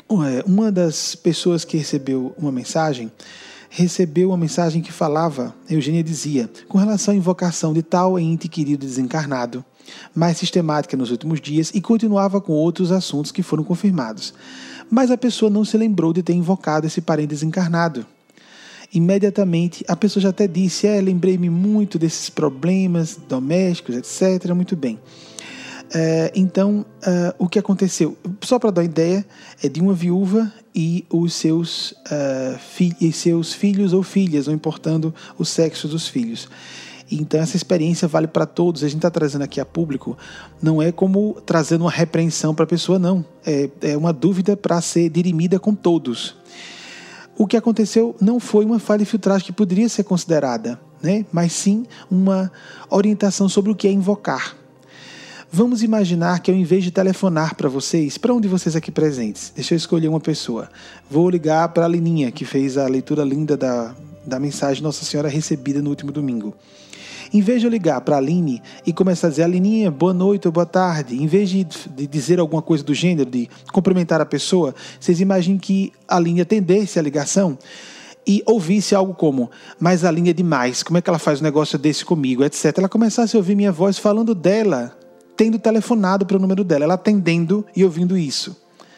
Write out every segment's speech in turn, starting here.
Uma das pessoas que recebeu uma mensagem que falava, Eugênia dizia, com relação à invocação de tal ente querido desencarnado, mais sistemática nos últimos dias, e continuava com outros assuntos que foram confirmados. Mas a pessoa não se lembrou de ter invocado esse parente desencarnado. Imediatamente, a pessoa já até disse, lembrei-me muito desses problemas domésticos, etc. Muito bem. Então, o que aconteceu? Só para dar uma ideia, é de uma viúva e os seus filhos ou filhas, não importando o sexo dos filhos. Então, essa experiência vale para todos. A gente está trazendo aqui a público, não é como trazendo uma repreensão para a pessoa, não. É uma dúvida para ser dirimida com todos. O que aconteceu não foi uma falha de filtragem que poderia ser considerada, né? Mas sim uma orientação sobre o que é invocar. Vamos imaginar que ao invés de telefonar para vocês, para um de vocês aqui presentes, deixa eu escolher uma pessoa. Vou ligar para a Lininha, que fez a leitura linda da mensagem Nossa Senhora recebida no último domingo. Em vez de eu ligar para a Aline e começar a dizer, Alininha, boa noite ou boa tarde, em vez de dizer alguma coisa do gênero, de cumprimentar a pessoa, vocês imaginem que a Aline atendesse a ligação e ouvisse algo como, mas a Aline é demais, como é que ela faz um negócio desse comigo, etc. Ela começasse a ouvir minha voz falando dela, tendo telefonado para o número dela, ela atendendo e ouvindo isso.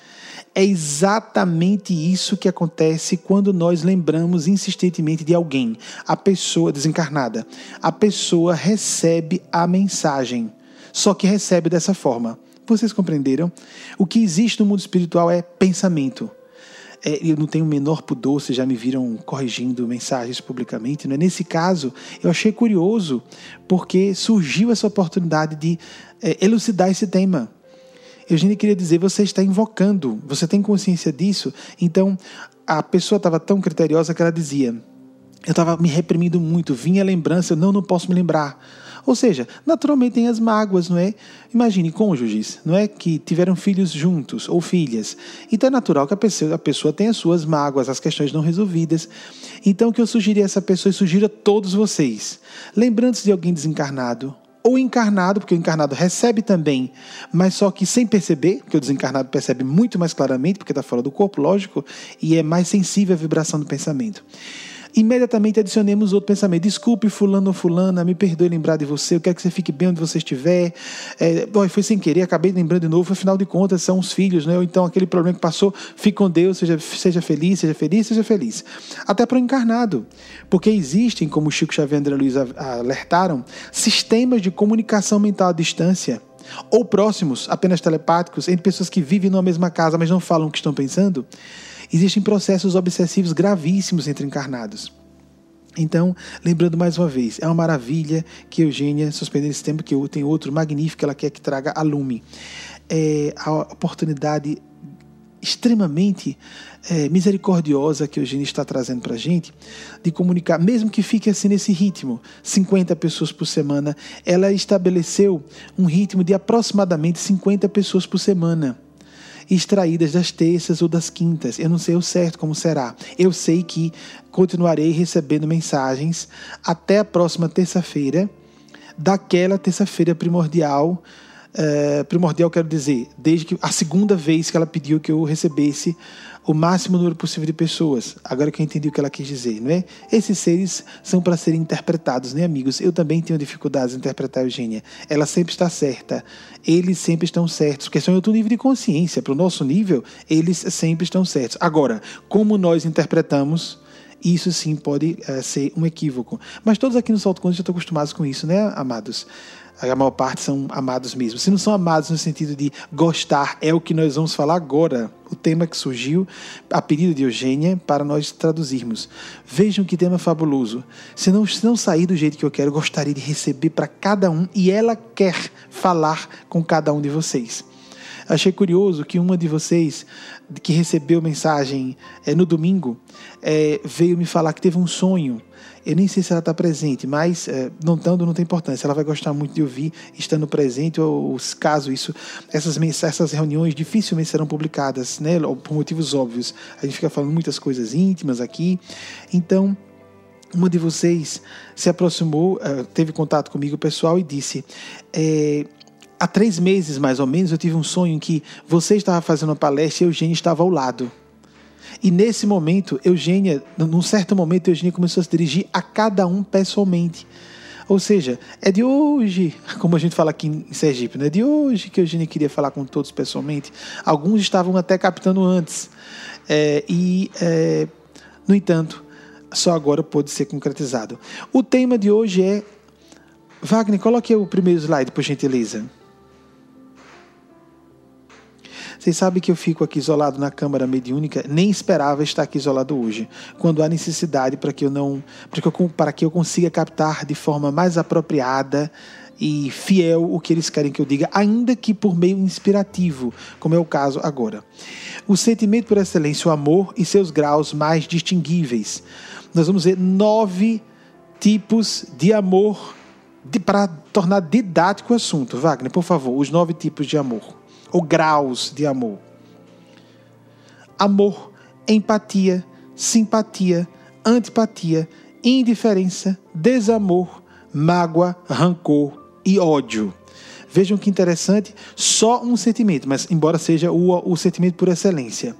É exatamente isso que acontece quando nós lembramos insistentemente de alguém, a pessoa desencarnada. A pessoa recebe a mensagem, só que recebe dessa forma. Vocês compreenderam? O que existe no mundo espiritual é pensamento. Eu não tenho o menor pudor, vocês já me viram corrigindo mensagens publicamente, não é? Nesse caso, eu achei curioso, porque surgiu essa oportunidade de elucidar esse tema. Eugênia queria dizer, você está invocando, você tem consciência disso? Então, a pessoa estava tão criteriosa que ela dizia, eu estava me reprimindo muito, vinha a lembrança, eu não posso me lembrar. Ou seja, naturalmente tem as mágoas, não é? Imagine cônjuges, não é? Que tiveram filhos juntos, ou filhas. Então é natural que a pessoa tenha as suas mágoas, as questões não resolvidas. Então o que eu sugeri a essa pessoa e sugiro a todos vocês, lembrando-se de alguém desencarnado, ou encarnado, porque o encarnado recebe também, mas só que sem perceber, porque o desencarnado percebe muito mais claramente, porque está fora do corpo, lógico, e é mais sensível à vibração do pensamento. Imediatamente adicionemos outro pensamento. Desculpe fulano ou fulana, me perdoe lembrar de você, eu quero que você fique bem onde você estiver. Foi sem querer, acabei lembrando de novo, afinal de contas são os filhos, né? Ou então aquele problema que passou, fique com Deus, seja feliz, seja feliz, seja feliz. Até para o encarnado, porque existem, como o Chico Xavier e André Luiz alertaram, sistemas de comunicação mental à distância, ou próximos, apenas telepáticos, entre pessoas que vivem numa mesma casa, mas não falam o que estão pensando. Existem processos obsessivos gravíssimos entre encarnados. Então, lembrando mais uma vez, é uma maravilha que Eugênia, suspendendo esse tempo, que tem outro magnífico que ela quer que traga a lume. É a oportunidade extremamente misericordiosa que Eugênia está trazendo para a gente, de comunicar, mesmo que fique assim nesse ritmo, 50 pessoas por semana, ela estabeleceu um ritmo de aproximadamente 50 pessoas por semana, extraídas das terças ou das quintas. Eu não sei o certo como será. Eu sei que continuarei recebendo mensagens até a próxima terça-feira, daquela terça-feira primordial. Primordial, quero dizer, desde que a segunda vez que ela pediu que eu recebesse o máximo número possível de pessoas. Agora que eu entendi o que ela quis dizer, não é? Esses seres são para serem interpretados, né, amigos? Eu também tenho dificuldades em interpretar a Eugênia. Ela sempre está certa. Eles sempre estão certos, porque são outro nível de consciência. Para o nosso nível, eles sempre estão certos. Agora, como nós interpretamos, isso sim pode ser um equívoco. Mas todos aqui no Salto Quântico já estão acostumados com isso, né, amados? A maior parte são amados mesmo. Se não são amados no sentido de gostar, é o que nós vamos falar agora. O tema que surgiu a pedido de Eugênia para nós traduzirmos. Vejam que tema fabuloso. Se não sair do jeito que eu quero, gostaria de receber para cada um, e ela quer falar com cada um de vocês. Achei curioso que uma de vocês, que recebeu mensagem no domingo, veio me falar que teve um sonho. Eu nem sei se ela está presente, mas não tem importância. Ela vai gostar muito de ouvir estando presente, ou caso essas reuniões dificilmente serão publicadas, né, por motivos óbvios. A gente fica falando muitas coisas íntimas aqui. Então, uma de vocês se aproximou, teve contato comigo, pessoal, e disse... há 3 meses, mais ou menos, eu tive um sonho em que você estava fazendo uma palestra e a Eugênia estava ao lado. E nesse momento, num certo momento, Eugênia começou a se dirigir a cada um pessoalmente. Ou seja, é de hoje, como a gente fala aqui em Sergipe, né? É de hoje que a Eugênia queria falar com todos pessoalmente. Alguns estavam até captando antes. No entanto, só agora pôde ser concretizado. O tema de hoje é... Wagner, coloque o primeiro slide, por gentileza. Vocês sabem que eu fico aqui isolado na câmara mediúnica, nem esperava estar aqui isolado hoje, quando há necessidade para que eu consiga captar de forma mais apropriada e fiel o que eles querem que eu diga, ainda que por meio inspirativo, como é o caso agora. O sentimento por excelência, o amor e seus graus mais distinguíveis. Nós vamos ver 9 tipos de amor, para tornar didático o assunto. Wagner, por favor, os 9 tipos de amor. Ou graus de amor. Amor, empatia, simpatia, antipatia, indiferença, desamor, mágoa, rancor e ódio. Vejam que interessante, só um sentimento, mas embora seja o sentimento por excelência.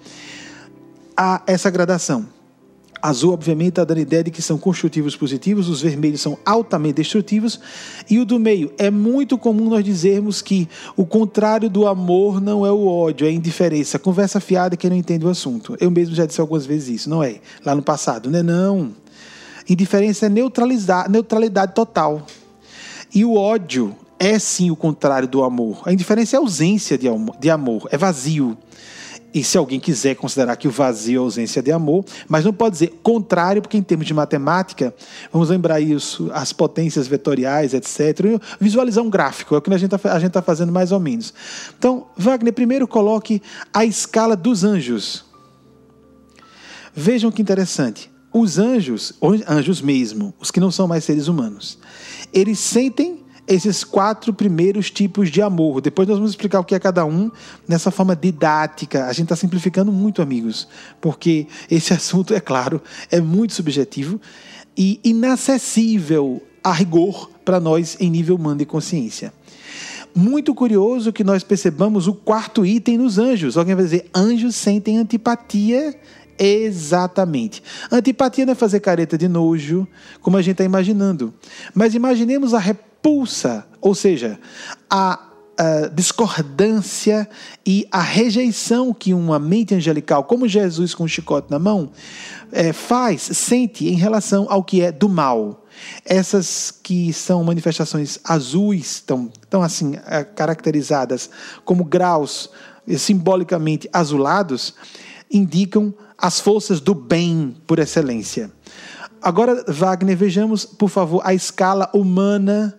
Há essa gradação. Azul, obviamente, está dando ideia de que são construtivos positivos, os vermelhos são altamente destrutivos, e o do meio. É muito comum nós dizermos que o contrário do amor não é o ódio, é a indiferença. Conversa fiada quem não entende o assunto. Eu mesmo já disse algumas vezes isso, não é? Lá no passado, não é não. Indiferença é neutralidade total. E o ódio é sim o contrário do amor. A indiferença é ausência de amor, é vazio. E se alguém quiser considerar que o vazio é ausência de amor, mas não pode dizer contrário, porque em termos de matemática, vamos lembrar isso, as potências vetoriais, etc. Visualizar um gráfico, é o que a gente está fazendo mais ou menos. Então, Wagner, primeiro coloque a escala dos anjos. Vejam que interessante. Os anjos mesmo, os que não são mais seres humanos, eles sentem esses 4 primeiros tipos de amor. Depois nós vamos explicar o que é cada um nessa forma didática. A gente está simplificando muito, amigos, porque esse assunto, é claro, é muito subjetivo e inacessível a rigor para nós em nível humano de consciência. Muito curioso que nós percebamos o 4º item nos anjos. Alguém vai dizer, anjos sentem antipatia? Exatamente. Antipatia não é fazer careta de nojo, como a gente está imaginando. Mas imaginemos a repulsa, ou seja, a discordância e a rejeição que uma mente angelical, como Jesus com o chicote na mão, sente em relação ao que é do mal. Essas que são manifestações azuis, tão assim caracterizadas como graus simbolicamente azulados, indicam as forças do bem por excelência. Agora, Wagner, vejamos, por favor, a escala humana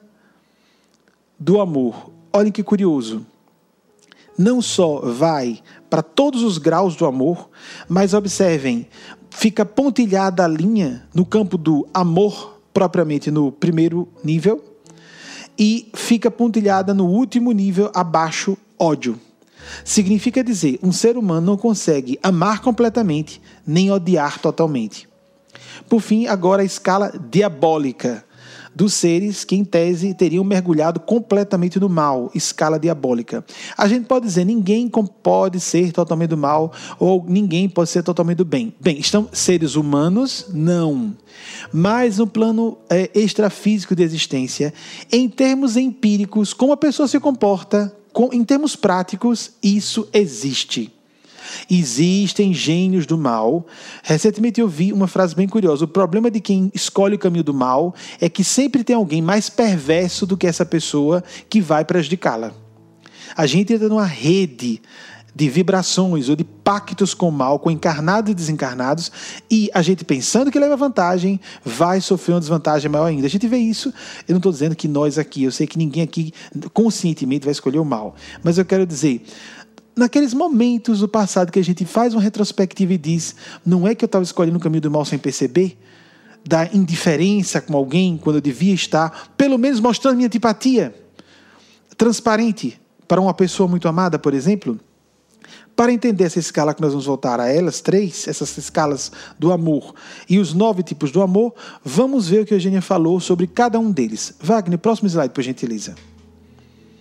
do amor. Olhem que curioso. Não só vai para todos os graus do amor, mas observem, fica pontilhada a linha no campo do amor, propriamente no primeiro nível, e fica pontilhada no último nível, abaixo, ódio. Significa dizer, um ser humano não consegue amar completamente, nem odiar totalmente. Por fim, agora a escala diabólica dos seres que, em tese, teriam mergulhado completamente no mal, escala diabólica. A gente pode dizer, ninguém pode ser totalmente do mal, ou ninguém pode ser totalmente do bem. Bem, estão seres humanos? Não. Mas no plano extrafísico de existência, em termos empíricos, como a pessoa se comporta, em termos práticos, isso existe. Existem gênios do mal. Recentemente eu vi uma frase bem curiosa. O problema de quem escolhe o caminho do mal é que sempre tem alguém mais perverso do que essa pessoa que vai prejudicá-la. A gente entra numa rede de vibrações ou de pactos com o mal, com encarnados e desencarnados, e a gente, pensando que leva vantagem, vai sofrer uma desvantagem maior ainda. A gente vê isso, eu não estou dizendo que nós aqui, eu sei que ninguém aqui conscientemente vai escolher o mal, mas eu quero dizer, naqueles momentos do passado que a gente faz uma retrospectiva e diz, não é que eu estava escolhendo o caminho do mal sem perceber, da indiferença com alguém, quando eu devia estar, pelo menos mostrando minha antipatia, transparente, para uma pessoa muito amada, por exemplo. Para entender essa escala que nós vamos voltar a elas, 3, essas escalas do amor e os 9 tipos do amor, vamos ver o que a Eugênia falou sobre cada um deles. Wagner, próximo slide, por gentileza.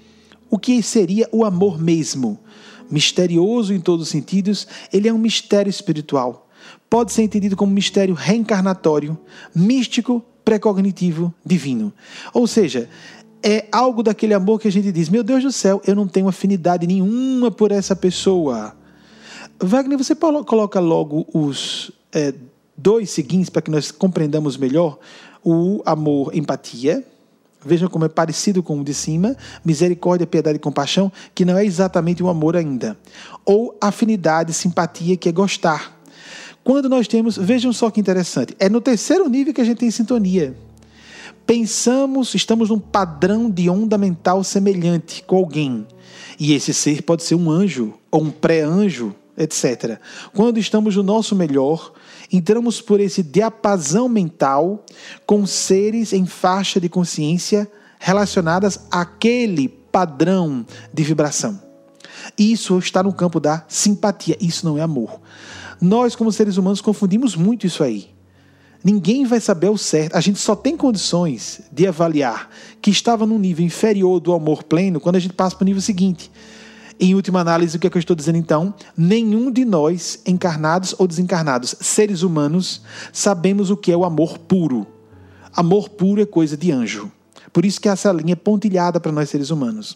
O que seria o amor mesmo? Misterioso em todos os sentidos, ele é um mistério espiritual. Pode ser entendido como um mistério reencarnatório, místico, precognitivo, divino. Ou seja, é algo daquele amor que a gente diz, meu Deus do céu, eu não tenho afinidade nenhuma por essa pessoa. Wagner, você coloca logo os dois seguintes para que nós compreendamos melhor o amor, empatia. Vejam como é parecido com o de cima, misericórdia, piedade e compaixão, que não é exatamente um amor ainda. Ou afinidade, simpatia, que é gostar. Quando nós temos, vejam só que interessante, é no terceiro nível que a gente tem sintonia. Pensamos, estamos num padrão de onda mental semelhante com alguém. E esse ser pode ser um anjo ou um pré-anjo, etc. Quando estamos no nosso melhor, entramos por esse diapasão mental com seres em faixa de consciência relacionadas àquele padrão de vibração. Isso está no campo da simpatia, isso não é amor. Nós, como seres humanos, confundimos muito isso aí. Ninguém vai saber ao certo. A gente só tem condições de avaliar que estava num nível inferior do amor pleno quando a gente passa para o nível seguinte. Em última análise, o que é que eu estou dizendo então? Nenhum de nós, encarnados ou desencarnados, seres humanos, sabemos o que é o amor puro. Amor puro é coisa de anjo. Por isso que essa linha é pontilhada para nós seres humanos.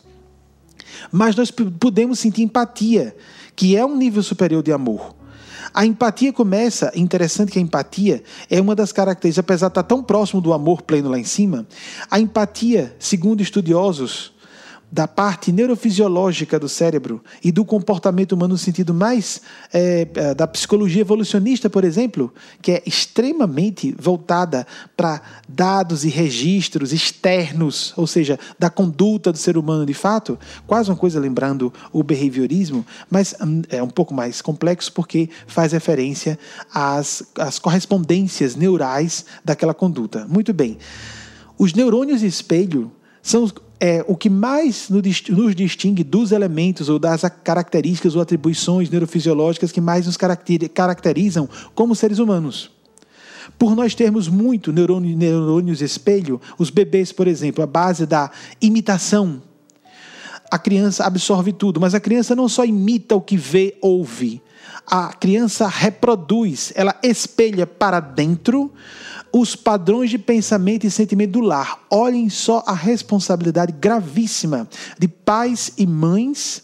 Mas nós podemos sentir empatia, que é um nível superior de amor. A empatia começa, interessante que a empatia é uma das características, apesar de estar tão próximo do amor pleno lá em cima, a empatia, segundo estudiosos da parte neurofisiológica do cérebro e do comportamento humano no sentido mais da psicologia evolucionista, por exemplo, que é extremamente voltada para dados e registros externos, ou seja, da conduta do ser humano de fato, quase uma coisa lembrando o behaviorismo, mas é um pouco mais complexo porque faz referência às correspondências neurais daquela conduta. Muito bem. Os neurônios espelho são o que mais nos distingue dos elementos ou das características ou atribuições neurofisiológicas que mais nos caracterizam como seres humanos. Por nós termos muito neurônios espelho, os bebês, por exemplo, a base da imitação, a criança absorve tudo, mas a criança não só imita o que vê, ouve. A criança reproduz, ela espelha para dentro os padrões de pensamento e sentimento do lar. Olhem só a responsabilidade gravíssima de pais e mães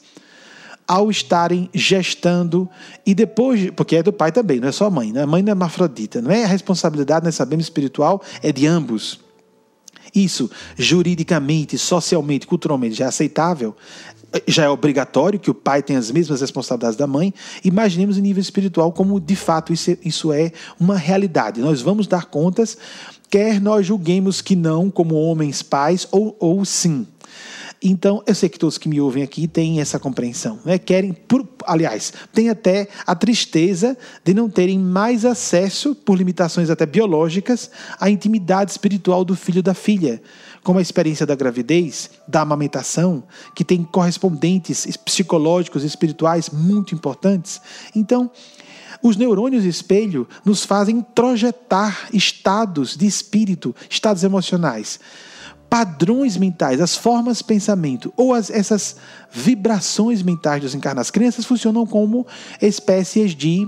ao estarem gestando e depois, porque é do pai também, não é só a mãe, né? A mãe não é hermafrodita, não é a responsabilidade, nós sabemos, espiritual, é de ambos. Isso, juridicamente, socialmente, culturalmente já é aceitável, já é obrigatório que o pai tenha as mesmas responsabilidades da mãe. Imaginemos em nível espiritual como de fato isso é uma realidade. Nós vamos dar contas, quer nós julguemos que não, como homens pais, ou sim. Então, eu sei que todos que me ouvem aqui têm essa compreensão, né? Aliás, tem até a tristeza de não terem mais acesso, por limitações até biológicas, à intimidade espiritual do filho ou da filha, como a experiência da gravidez, da amamentação, que tem correspondentes psicológicos e espirituais muito importantes. Então, os neurônios espelho nos fazem projetar estados de espírito, estados emocionais, padrões mentais, as formas de pensamento ou essas vibrações mentais dos encarnados. As crianças funcionam como espécies de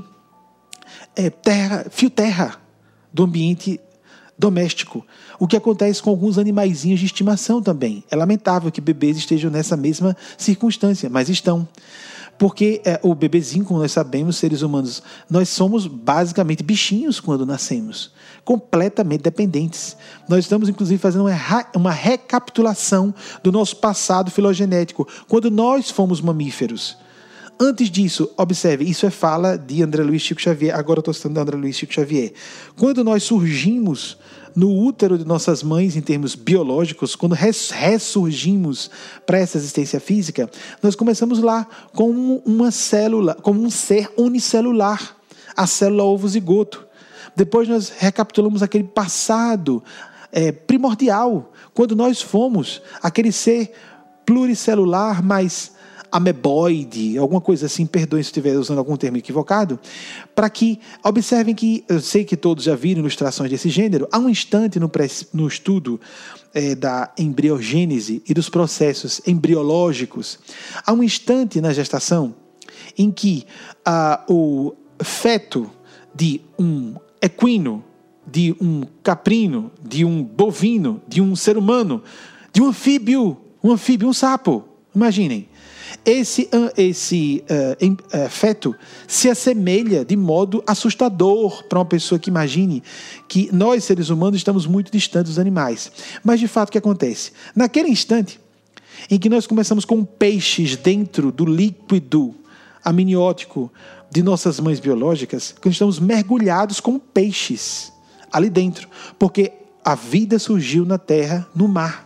fio-terra do ambiente doméstico. O que acontece com alguns animaizinhos de estimação também. É lamentável que bebês estejam nessa mesma circunstância, mas estão. Porque o bebezinho, como nós sabemos, seres humanos, nós somos basicamente bichinhos quando nascemos, completamente dependentes. Nós estamos, inclusive, fazendo uma recapitulação do nosso passado filogenético, quando nós fomos mamíferos. Antes disso, observe, isso é fala de André Luiz Chico Xavier, agora eu estou citando André Luiz Chico Xavier. Quando nós surgimos no útero de nossas mães, em termos biológicos, quando ressurgimos para essa existência física, nós começamos lá com uma célula, como um ser unicelular, a célula ovo-zigoto. Depois nós recapitulamos aquele passado primordial, quando nós fomos aquele ser pluricelular, mas ameboide, alguma coisa assim, perdoem se eu estiver usando algum termo equivocado, para que observem que, eu sei que todos já viram ilustrações desse gênero, há um instante no estudo da embriogênese e dos processos embriológicos, há um instante na gestação em que o feto de um equino, de um caprino, de um bovino, de um ser humano, de um anfíbio, um sapo, imaginem. Esse feto se assemelha de modo assustador para uma pessoa que imagine que nós, seres humanos, estamos muito distantes dos animais. Mas, de fato, o que acontece? Naquele instante em que nós começamos com peixes dentro do líquido amniótico de nossas mães biológicas, que estamos mergulhados com peixes ali dentro, porque a vida surgiu na terra, no mar.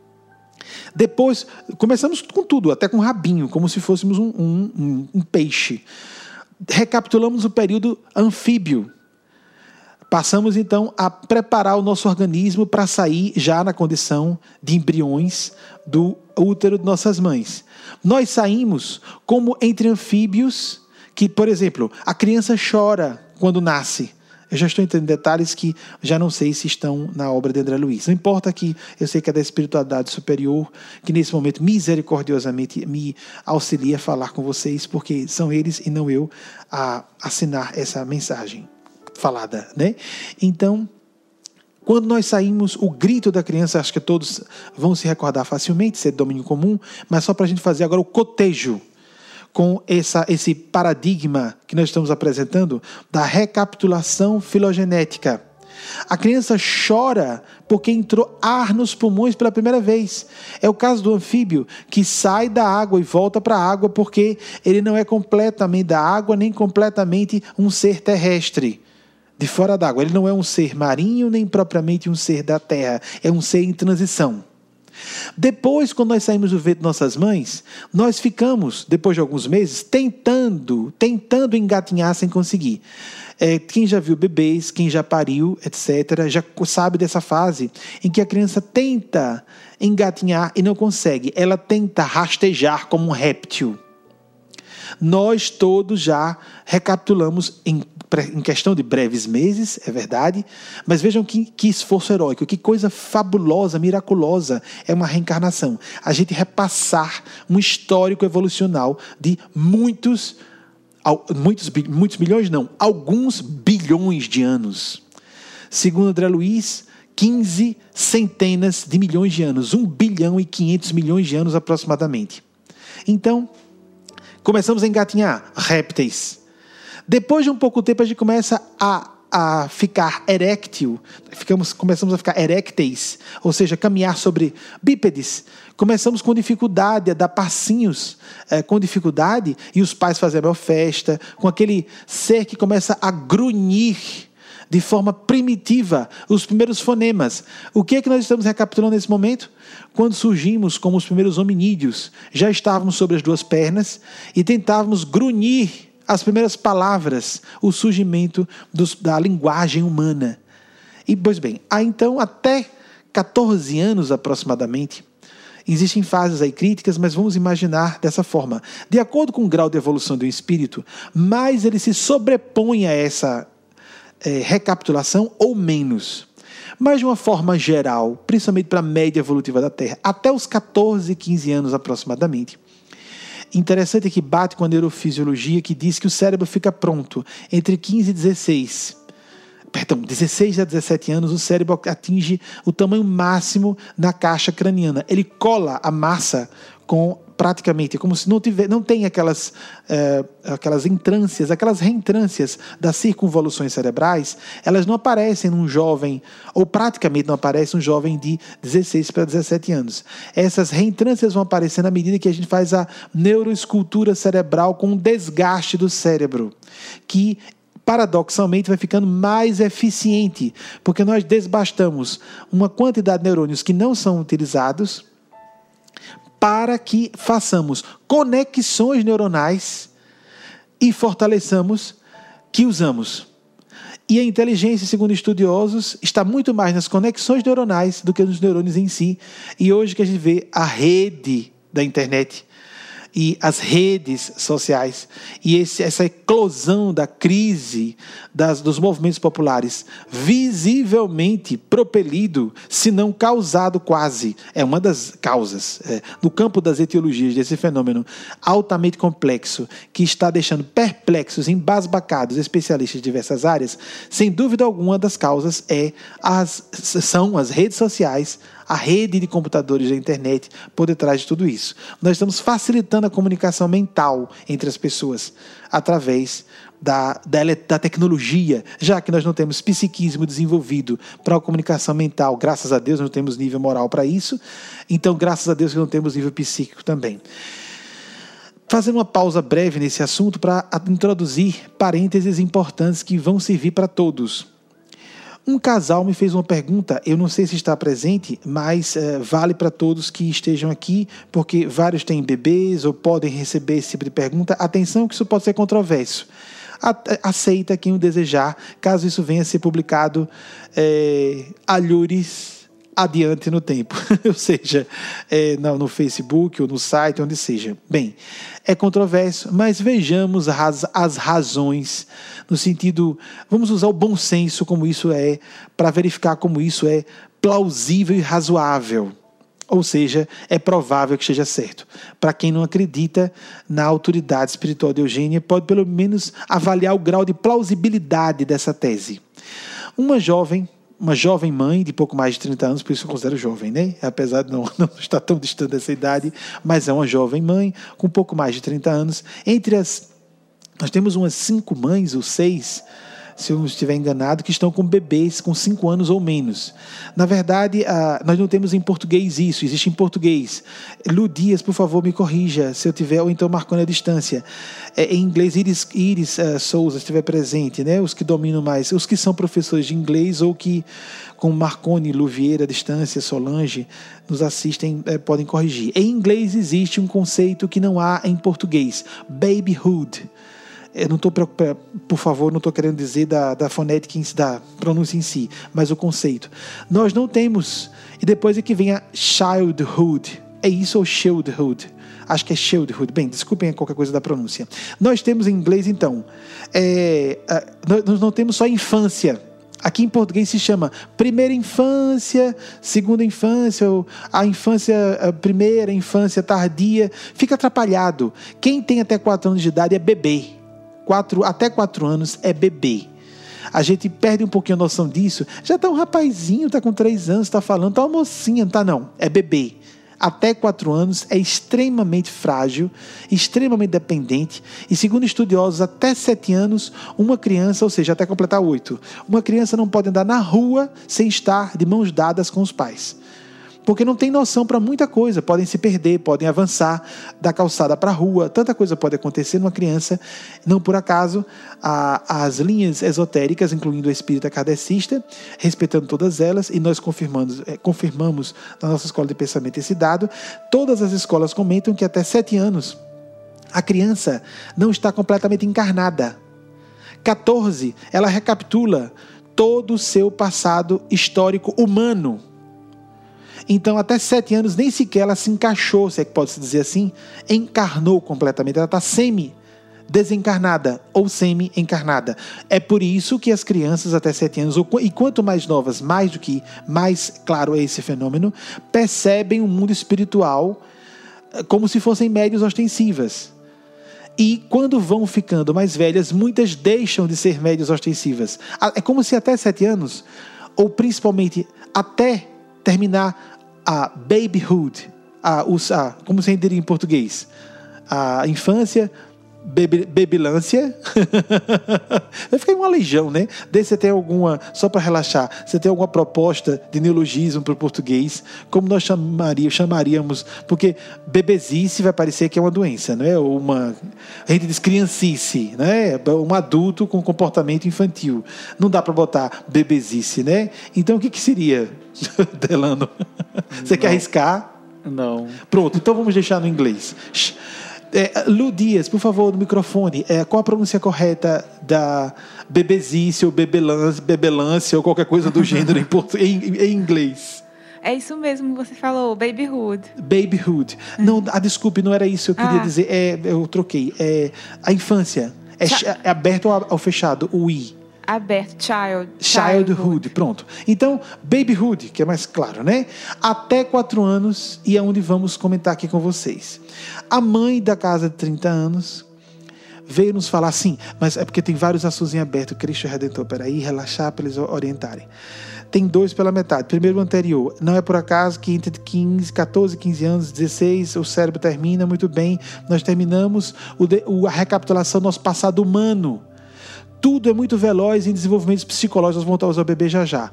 Depois, começamos com tudo, até com rabinho, como se fôssemos um peixe. Recapitulamos o período anfíbio. Passamos, então, a preparar o nosso organismo para sair já na condição de embriões do útero de nossas mães. Nós saímos como entre anfíbios, que, por exemplo, a criança chora quando nasce. Eu já estou entrando em detalhes que já não sei se estão na obra de André Luiz. Não importa que eu sei que é da espiritualidade superior, que nesse momento misericordiosamente me auxilia a falar com vocês, porque são eles e não eu a assinar essa mensagem falada, né? Então, quando nós saímos, o grito da criança, acho que todos vão se recordar facilmente, ser domínio comum, mas só para a gente fazer agora o cotejo com esse paradigma que nós estamos apresentando da recapitulação filogenética. A criança chora porque entrou ar nos pulmões pela primeira vez. É o caso do anfíbio, que sai da água e volta para a água porque ele não é completamente da água, nem completamente um ser terrestre, de fora d'água. Ele não é um ser marinho, nem propriamente um ser da terra. É um ser em transição. Depois, quando nós saímos do ventre de nossas mães, nós ficamos, depois de alguns meses, tentando engatinhar sem conseguir. Quem já viu bebês, quem já pariu, etc., já sabe dessa fase em que a criança tenta engatinhar e não consegue. Ela tenta rastejar como um réptil. Nós todos já recapitulamos em questão de breves meses, é verdade, mas vejam que esforço heróico, que coisa fabulosa, miraculosa é uma reencarnação. A gente repassar um histórico evolucional de muitos milhões não, alguns bilhões de anos. Segundo André Luiz, 15 centenas de milhões de anos, 1 bilhão e 500 milhões de anos aproximadamente. Então, começamos a engatinhar répteis. Depois de um pouco tempo, a gente começa a ficar eréctil, começamos a ficar erécteis, ou seja, caminhar sobre bípedes. Começamos com dificuldade, a dar passinhos com dificuldade, e os pais fazem a maior festa, com aquele ser que começa a grunhir de forma primitiva os primeiros fonemas. O que é que nós estamos recapitulando nesse momento? Quando surgimos como os primeiros hominídeos, já estávamos sobre as duas pernas e tentávamos grunhir as primeiras palavras, o surgimento da linguagem humana. E, pois bem, então, até 14 anos aproximadamente, existem fases aí críticas, mas vamos imaginar dessa forma. De acordo com o grau de evolução do espírito, mais ele se sobrepõe a essa recapitulação ou menos. Mas de uma forma geral, principalmente para a média evolutiva da Terra, até os 14, 15 anos aproximadamente. Interessante que bate com a neurofisiologia, que diz que o cérebro fica pronto entre 15 e 16 a 17 anos, o cérebro atinge o tamanho máximo na caixa craniana. Ele cola a massa com praticamente, como se não tem aquelas entrâncias, aquelas reentrâncias das circunvoluções cerebrais, elas não aparecem num jovem, ou praticamente não aparecem num jovem de 16 para 17 anos. Essas reentrâncias vão aparecer na medida que a gente faz a neuroescultura cerebral com um desgaste do cérebro, que paradoxalmente vai ficando mais eficiente, porque nós desbastamos uma quantidade de neurônios que não são utilizados para que façamos conexões neuronais e fortaleçamos que usamos. E a inteligência, segundo estudiosos, está muito mais nas conexões neuronais do que nos neurônios em si. E hoje que a gente vê a rede da internet e as redes sociais e essa eclosão da crise dos movimentos populares, visivelmente propelido, se não causado quase, é uma das causas, no campo das etiologias desse fenômeno altamente complexo, que está deixando perplexos, embasbacados especialistas de diversas áreas, sem dúvida alguma das causas são as redes sociais, a rede de computadores da internet por detrás de tudo isso. Nós estamos facilitando a comunicação mental entre as pessoas através da tecnologia, já que nós não temos psiquismo desenvolvido para a comunicação mental. Graças a Deus não temos nível moral para isso, então graças a Deus que não temos nível psíquico também. Fazendo uma pausa breve nesse assunto para introduzir parênteses importantes que vão servir para todos. Um casal me fez uma pergunta, eu não sei se está presente, mas vale para todos que estejam aqui, porque vários têm bebês ou podem receber esse tipo de pergunta. Atenção que isso pode ser controverso. Aceita quem o desejar, caso isso venha a ser publicado alhures adiante no tempo, ou seja, no Facebook ou no site, onde seja. Bem, é controverso, mas vejamos as razões, no sentido, vamos usar o bom senso como isso é, para verificar como isso é plausível e razoável. Ou seja, é provável que esteja certo. Para quem não acredita na autoridade espiritual de Eugênia, pode pelo menos avaliar o grau de plausibilidade dessa tese. Uma jovem mãe de pouco mais de 30 anos, por isso eu considero jovem, né? Apesar de não estar tão distante dessa idade, mas é uma jovem mãe com pouco mais de 30 anos. Nós temos umas 5 mães ou 6, se eu não estiver enganado, que estão com bebês com 5 anos ou menos. Na verdade, nós não temos em português isso, existe em português. Lu Dias, por favor, me corrija, se eu tiver, ou então marcando a distância. Em inglês, Iris Souza estiver presente, né? Os que dominam mais, os que são professores de inglês ou que, como Marconi, Luvieira, a distância, Solange, nos assistem, podem corrigir. Em inglês existe um conceito que não há em português, babyhood. Eu não estou preocupado, por favor, não estou querendo dizer da fonética, da pronúncia em si, mas o conceito. Nós não temos, e depois é que vem a childhood. É isso ou childhood? Acho que é childhood. Bem, desculpem qualquer coisa da pronúncia. Nós temos em inglês, então, nós não temos só infância. Aqui em português se chama primeira infância, segunda infância, ou a infância, a primeira infância tardia. Fica atrapalhado. Quem tem até 4 anos de idade é bebê. Até 4 anos é bebê. A gente perde um pouquinho a noção disso. Já está um rapazinho, está com 3 anos, está falando, está uma mocinha, não está não. É bebê. Até 4 anos é extremamente frágil, extremamente dependente. E segundo estudiosos, até 7 anos, uma criança, ou seja, até completar 8, uma criança não pode andar na rua sem estar de mãos dadas com os pais. Porque não tem noção para muita coisa, podem se perder, podem avançar da calçada para a rua, tanta coisa pode acontecer numa criança. Não por acaso, as linhas esotéricas, incluindo a espírita kardecista, respeitando todas elas, e nós confirmamos na nossa escola de pensamento esse dado, todas as escolas comentam que até 7 anos a criança não está completamente encarnada. 14, ela recapitula todo o seu passado histórico humano. Então, até 7 anos, nem sequer ela se encaixou, se é que pode-se dizer assim, encarnou completamente. Ela está semi-desencarnada ou semi-encarnada. É por isso que as crianças até 7 anos, e quanto mais novas, mais claro é esse fenômeno, percebem o mundo espiritual como se fossem médios ostensivas. E quando vão ficando mais velhas, muitas deixam de ser médios ostensivas. É como se até 7 anos, ou principalmente até terminar a babyhood, como se diria em português, a infância, bebilância. Eu fiquei uma legião, né? Daí você tem alguma, só para relaxar, você tem alguma proposta de neologismo para o português, como nós chamaríamos, porque bebezice vai parecer que é uma doença, não é? A gente diz criancice, né? Um adulto com comportamento infantil. Não dá para botar bebezice, né? Então o que seria, Delano? Você quer arriscar? Não. Pronto, então vamos deixar no inglês. Lu Dias, por favor, no microfone, qual a pronúncia correta da bebezice ou bebelância ou qualquer coisa do gênero em inglês? É isso mesmo que você falou, babyhood. Babyhood. Não, desculpe, não era isso que eu queria dizer. Eu troquei. A infância. É aberto ou fechado? O I. Aberto, Childhood, pronto. Então, babyhood, que é mais claro, né? Até 4 anos, e é onde vamos comentar aqui com vocês. A mãe da casa de 30 anos veio nos falar assim, mas é porque tem vários assuntos em aberto. Cristo Redentor, peraí, relaxar para eles orientarem. Tem 2 pela metade. Primeiro, o anterior. Não é por acaso que entre 14, 15 anos, 16, o cérebro termina muito bem. Nós terminamos a recapitulação do nosso passado humano. Tudo é muito veloz em desenvolvimentos psicológicos. Nós vamos voltar a usar o bebê já.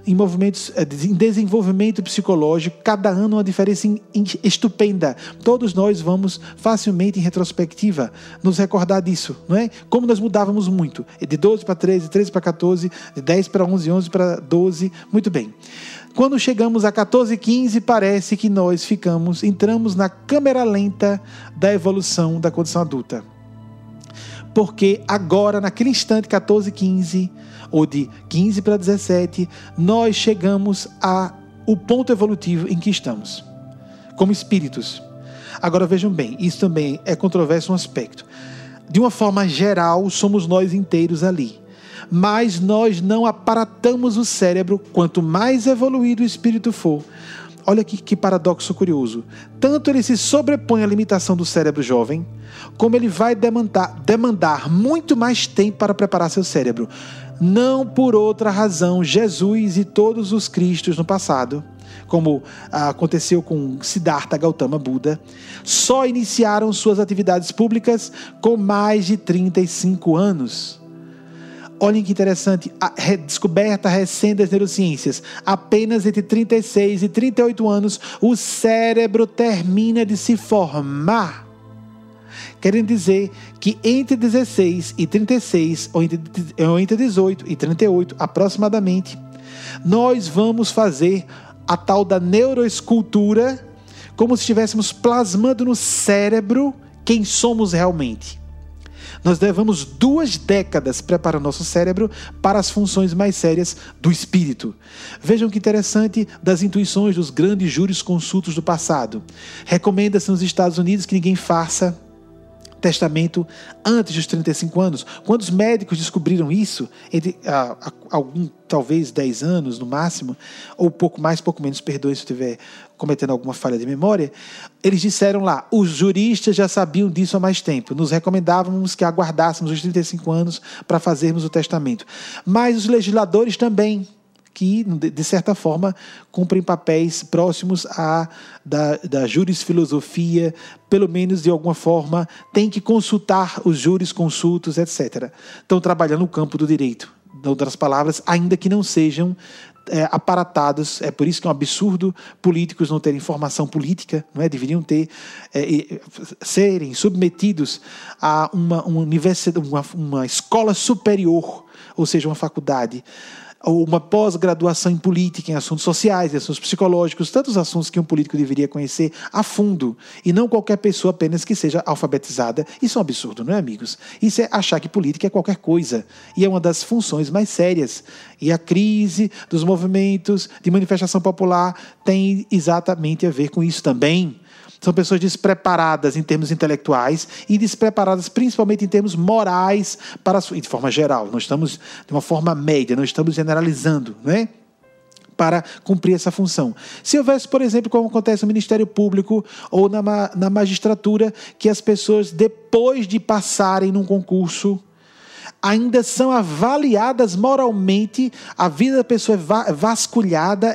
Em desenvolvimento psicológico, cada ano uma diferença estupenda. Todos nós vamos facilmente, em retrospectiva, nos recordar disso, não é? Como nós mudávamos muito. De 12 para 13, 13 para 14, de 10 para 11, 11 para 12. Muito bem. Quando chegamos a 14, 15, parece que nós entramos na câmera lenta da evolução da condição adulta. Porque agora, naquele instante, 14, 15, ou de 15 para 17, nós chegamos ao ponto evolutivo em que estamos, como espíritos. Agora, vejam bem, isso também é controverso um aspecto. De uma forma geral, somos nós inteiros ali. Mas nós não aparatamos o cérebro, quanto mais evoluído o espírito for. Olha que paradoxo curioso. Tanto ele se sobrepõe à limitação do cérebro jovem, como ele vai demandar muito mais tempo para preparar seu cérebro. Não por outra razão, Jesus e todos os Cristos no passado, como aconteceu com Siddhartha Gautama Buda, só iniciaram suas atividades públicas com mais de 35 anos. Olhem que interessante, a descoberta recente das neurociências. Apenas entre 36 e 38 anos, o cérebro termina de se formar. Querendo dizer que entre 16 e 36, ou entre 18 e 38, aproximadamente, nós vamos fazer a tal da neuroescultura, como se estivéssemos plasmando no cérebro quem somos realmente. Nós levamos 2 décadas preparando nosso cérebro para as funções mais sérias do espírito. Vejam que interessante das intuições dos grandes jurisconsultos do passado. Recomenda-se nos Estados Unidos que ninguém faça testamento antes dos 35 anos. Quando os médicos descobriram isso, talvez 10 anos no máximo, ou pouco mais, pouco menos, perdoe se eu estiver cometendo alguma falha de memória, eles disseram lá, os juristas já sabiam disso há mais tempo, nos recomendávamos que aguardássemos os 35 anos para fazermos o testamento. Mas os legisladores também, que, de certa forma, cumprem papéis próximos da jurisfilosofia, pelo menos de alguma forma, têm que consultar os jurisconsultos, etc. Estão trabalhando no campo do direito. Em outras palavras, ainda que não sejam aparatados, é por isso que é um absurdo políticos não terem formação política, não é? Deveriam serem submetidos a uma universidade, uma escola superior, ou seja, uma faculdade, ou uma pós-graduação em política, em assuntos sociais, em assuntos psicológicos, tantos assuntos que um político deveria conhecer a fundo, e não qualquer pessoa apenas que seja alfabetizada. Isso é um absurdo, não é, amigos? Isso é achar que política é qualquer coisa, e é uma das funções mais sérias. E a crise dos movimentos de manifestação popular tem exatamente a ver com isso também. São pessoas despreparadas em termos intelectuais e despreparadas principalmente em termos morais, de forma geral. Nós estamos de uma forma média, não estamos generalizando, não é? Para cumprir essa função. Se houvesse, por exemplo, como acontece no Ministério Público ou na magistratura, que as pessoas, depois de passarem num concurso, ainda são avaliadas moralmente, a vida da pessoa é vasculhada,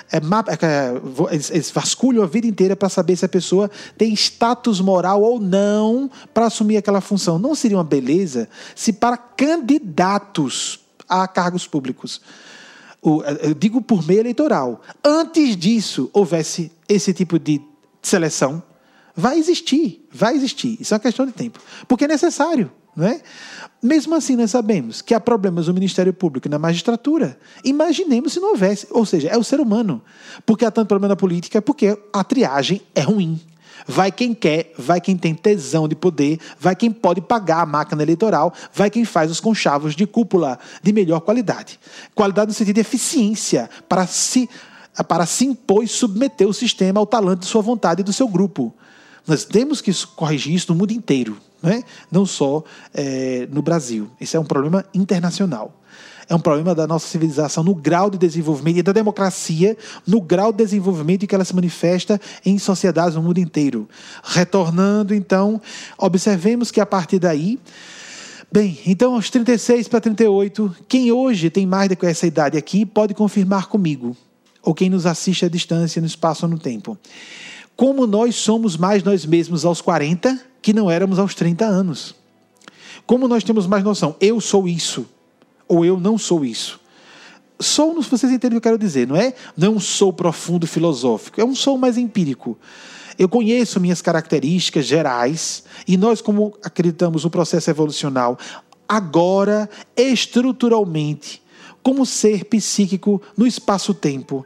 eles vasculham a vida inteira para saber se a pessoa tem status moral ou não para assumir aquela função. Não seria uma beleza se para candidatos a cargos públicos, eu digo por meio eleitoral, antes disso houvesse esse tipo de seleção? Vai existir, isso é uma questão de tempo, porque é necessário. Não é? Mesmo assim, nós sabemos que há problemas no Ministério Público e na magistratura. Imaginemos se não houvesse. Ou seja, é o ser humano. Porque há tanto problema na política, porque a triagem é ruim. Vai quem quer, vai quem tem tesão de poder, vai quem pode pagar a máquina eleitoral, vai quem faz os conchavos de cúpula de melhor qualidade. Qualidade no sentido de eficiência, para se para se impor e submeter o sistema ao talento de sua vontade e do seu grupo. Nós temos que corrigir isso no mundo inteiro, né? Não só no Brasil. Isso é um problema internacional. É um problema da nossa civilização no grau de desenvolvimento e da democracia no grau de desenvolvimento em que ela se manifesta em sociedades no mundo inteiro. Retornando, então, observemos que a partir daí... Bem, então, aos 36 para 38, quem hoje tem mais de essa idade aqui pode confirmar comigo, ou quem nos assiste à distância, no espaço ou no tempo. Como nós somos mais nós mesmos aos 40 que não éramos aos 30 anos. Como nós temos mais noção, eu sou isso, ou eu não sou isso. Sou, vocês entendem o que eu quero dizer, não é? Não é um sou profundo filosófico, é um sou mais empírico. Eu conheço minhas características gerais e nós, como acreditamos no processo evolucional, agora, estruturalmente, como ser psíquico no espaço-tempo,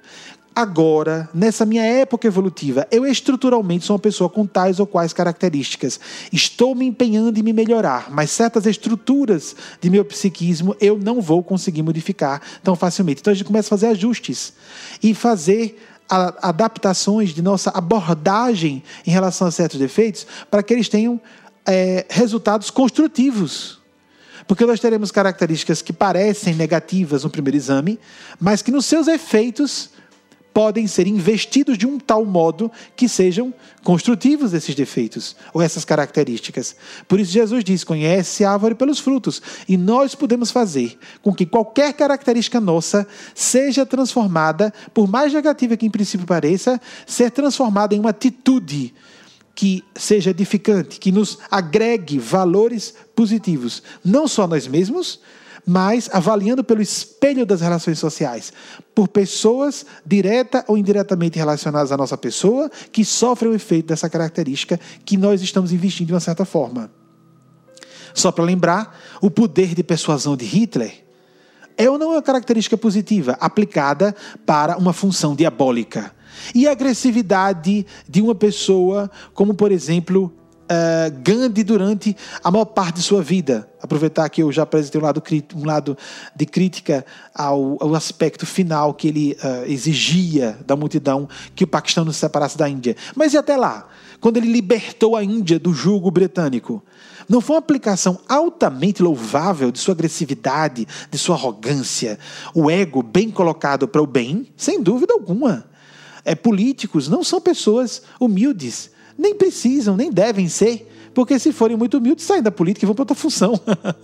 agora, nessa minha época evolutiva, eu estruturalmente sou uma pessoa com tais ou quais características. Estou me empenhando em me melhorar, mas certas estruturas de meu psiquismo eu não vou conseguir modificar tão facilmente. Então a gente começa a fazer ajustes e fazer adaptações de nossa abordagem em relação a certos defeitos para que eles tenham resultados construtivos. Porque nós teremos características que parecem negativas no primeiro exame, mas que nos seus efeitos podem ser investidos de um tal modo que sejam construtivos esses defeitos, ou essas características. Por isso Jesus diz, conhece a árvore pelos frutos. E nós podemos fazer com que qualquer característica nossa seja transformada, por mais negativa que em princípio pareça, ser transformada em uma atitude que seja edificante, que nos agregue valores positivos, não só a nós mesmos, mas avaliando pelo espelho das relações sociais, por pessoas direta ou indiretamente relacionadas à nossa pessoa, que sofrem o efeito dessa característica que nós estamos investindo de uma certa forma. Só para lembrar, o poder de persuasão de Hitler é ou não é uma característica positiva, aplicada para uma função diabólica. E a agressividade de uma pessoa, como por exemplo... Gandhi durante a maior parte de sua vida. Aproveitar que eu já apresentei um lado de crítica ao aspecto final que ele exigia da multidão que o Paquistão não se separasse da Índia. Mas e até lá? Quando ele libertou a Índia do jugo britânico, não foi uma aplicação altamente louvável de sua agressividade, de sua arrogância, o ego bem colocado para o bem? Sem dúvida alguma. Políticos não são pessoas humildes. Nem precisam, nem devem ser, porque se forem muito humildes, saem da política e vão para outra função.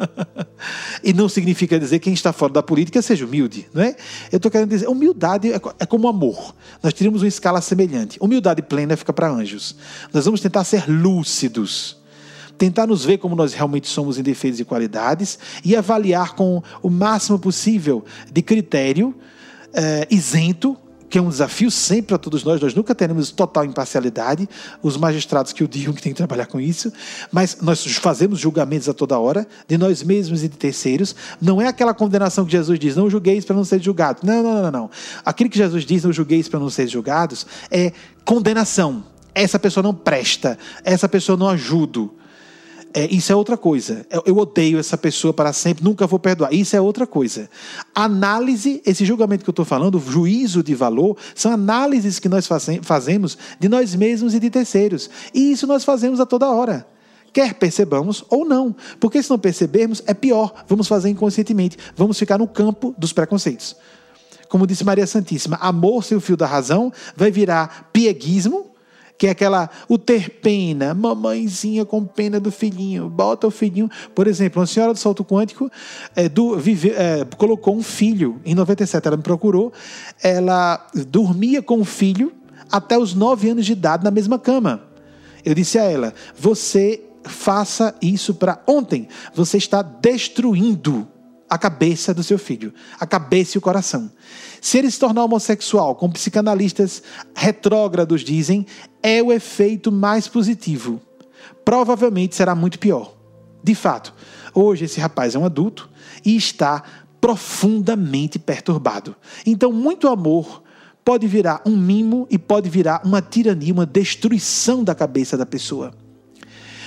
E não significa dizer que quem está fora da política seja humilde, não é? Eu estou querendo dizer, humildade é como amor. Nós teríamos uma escala semelhante. Humildade plena fica para anjos. Nós vamos tentar ser lúcidos, tentar nos ver como nós realmente somos em defeitos e qualidades e avaliar com o máximo possível de critério isento, que é um desafio sempre para todos nós nunca teremos total imparcialidade, os magistrados que o digam que tem que trabalhar com isso, mas nós fazemos julgamentos a toda hora, de nós mesmos e de terceiros, não é aquela condenação que Jesus diz, não julgueis para não ser julgados, não. Aquilo que Jesus diz, não julgueis para não ser julgados, é condenação, essa pessoa não presta, essa pessoa não ajudo. Isso é outra coisa. Eu odeio essa pessoa para sempre, nunca vou perdoar. Isso é outra coisa. Análise, esse julgamento que eu estou falando, juízo de valor, são análises que nós fazemos de nós mesmos e de terceiros. E isso nós fazemos a toda hora. Quer percebamos ou não. Porque se não percebermos, é pior. Vamos fazer inconscientemente. Vamos ficar no campo dos preconceitos. Como disse Maria Santíssima, amor sem o fio da razão vai virar pieguismo, que é o ter pena, mamãezinha com pena do filhinho, bota o filhinho. Por exemplo, uma senhora do salto quântico colocou um filho, em 97 ela me procurou, ela dormia com o filho até os 9 anos de idade na mesma cama. Eu disse a ela, você faça isso para ontem, você está destruindo a cabeça do seu filho, a cabeça e o coração. Se ele se tornar homossexual, como psicanalistas retrógrados dizem, é o efeito mais positivo. Provavelmente será muito pior. De fato, hoje esse rapaz é um adulto e está profundamente perturbado. Então, muito amor pode virar um mimo e pode virar uma tirania, uma destruição da cabeça da pessoa.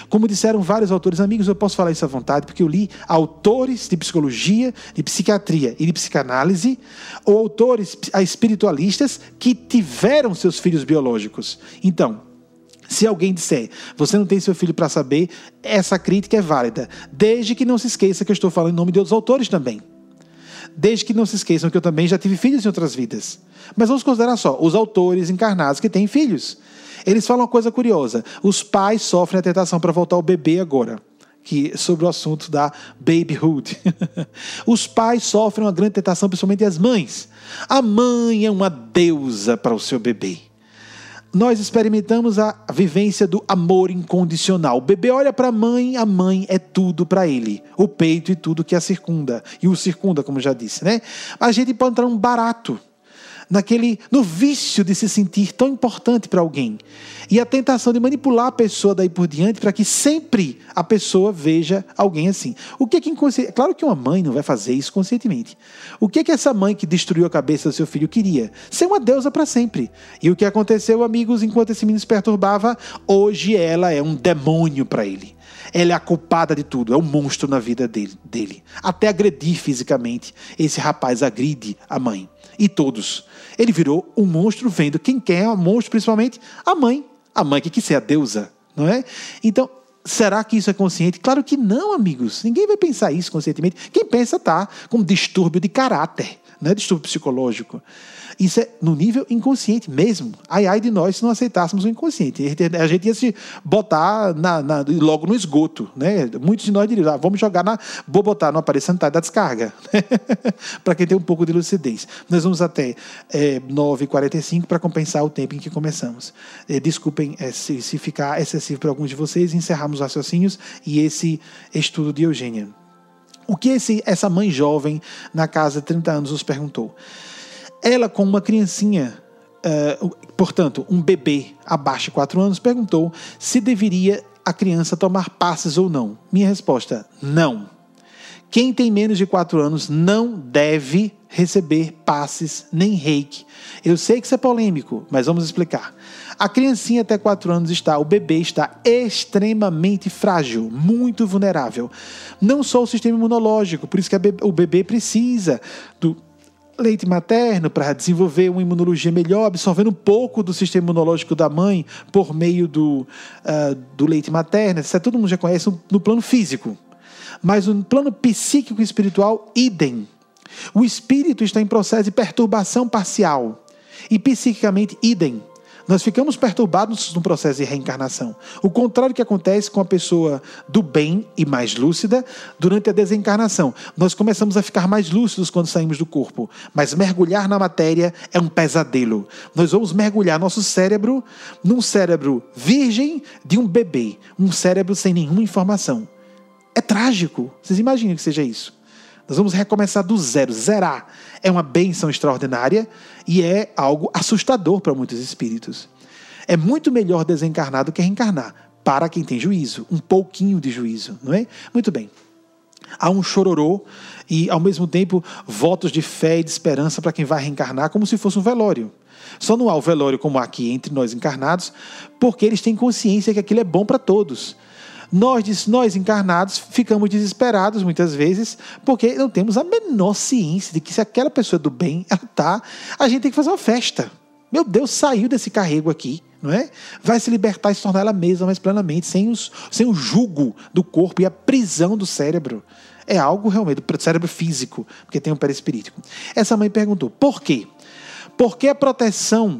Como disseram vários autores amigos, eu posso falar isso à vontade, porque eu li autores de psicologia, de psiquiatria e de psicanálise, ou autores espiritualistas que tiveram seus filhos biológicos. Então, se alguém disser, você não tem seu filho para saber, essa crítica é válida, desde que não se esqueça que eu estou falando em nome de outros autores também. Desde que não se esqueçam que eu também já tive filhos em outras vidas. Mas vamos considerar só, os autores encarnados que têm filhos. Eles falam uma coisa curiosa. Os pais sofrem a tentação para voltar ao bebê agora. Sobre o assunto da babyhood. Os pais sofrem uma grande tentação, principalmente as mães. A mãe é uma deusa para o seu bebê. Nós experimentamos a vivência do amor incondicional. O bebê olha para a mãe é tudo para ele. O peito e tudo que a circunda. E o circunda, como já disse, né? A gente pode entrar num barato, no vício de se sentir tão importante para alguém. E a tentação de manipular a pessoa daí por diante para que sempre a pessoa veja alguém assim. O que é inconsciente? Claro que uma mãe não vai fazer isso conscientemente. O que é que essa mãe que destruiu a cabeça do seu filho queria? Ser uma deusa para sempre. E o que aconteceu, amigos, enquanto esse menino se perturbava, hoje ela é um demônio para ele. Ela é a culpada de tudo, é um monstro na vida dele. Até agredir fisicamente. Esse rapaz agride a mãe. E todos. Ele virou um monstro vendo quem quer um monstro, principalmente a mãe. A mãe que quer ser a deusa, não é? Então, será que isso é consciente? Claro que não, amigos. Ninguém vai pensar isso conscientemente. Quem pensa está com distúrbio de caráter, não é distúrbio psicológico. Isso é no nível inconsciente mesmo. Ai de nós se não aceitássemos o inconsciente. A gente ia se botar logo no esgoto, né? Muitos de nós diriam, vou botar no aparelho sanitário da descarga. Para quem tem um pouco de lucidez. Nós vamos até 9h45 para compensar o tempo em que começamos. Desculpem se ficar excessivo para alguns de vocês, encerramos os raciocínios e esse estudo de Eugênia. O que essa mãe jovem na casa de 30 anos nos perguntou? Ela, com uma criancinha, portanto, um bebê abaixo de 4 anos, perguntou se deveria a criança tomar passes ou não. Minha resposta, não. Quem tem menos de 4 anos não deve receber passes nem reiki. Eu sei que isso é polêmico, mas vamos explicar. A criancinha até 4 anos o bebê está extremamente frágil, muito vulnerável. Não só o sistema imunológico, por isso que o bebê precisa do leite materno para desenvolver uma imunologia melhor, absorvendo um pouco do sistema imunológico da mãe por meio do leite materno. Isso todo mundo já conhece no plano físico. Mas no plano psíquico e espiritual, idem. O espírito está em processo de perturbação parcial. E psiquicamente, idem. Nós ficamos perturbados no processo de reencarnação. O contrário que acontece com a pessoa do bem e mais lúcida durante a desencarnação. Nós começamos a ficar mais lúcidos quando saímos do corpo. Mas mergulhar na matéria é um pesadelo. Nós vamos mergulhar nosso cérebro num cérebro virgem de um bebê. Um cérebro sem nenhuma informação. É trágico. Vocês imaginam que seja isso? Nós vamos recomeçar do zero, zerar. É uma bênção extraordinária e é algo assustador para muitos espíritos. É muito melhor desencarnar do que reencarnar, para quem tem juízo, um pouquinho de juízo, não é? Muito bem. Há um chororô e, ao mesmo tempo, votos de fé e de esperança para quem vai reencarnar, como se fosse um velório. Só não há o velório como aqui entre nós encarnados, porque eles têm consciência que aquilo é bom para todos. Nós encarnados ficamos desesperados muitas vezes porque não temos a menor ciência de que se aquela pessoa do bem a gente tem que fazer uma festa. Meu Deus, saiu desse carrego aqui, não é? Vai se libertar e se tornar ela mesma mais plenamente, sem o jugo do corpo e a prisão do cérebro. É algo realmente do cérebro físico, porque tem um perispirítico. Essa mãe perguntou, por quê? Porque a proteção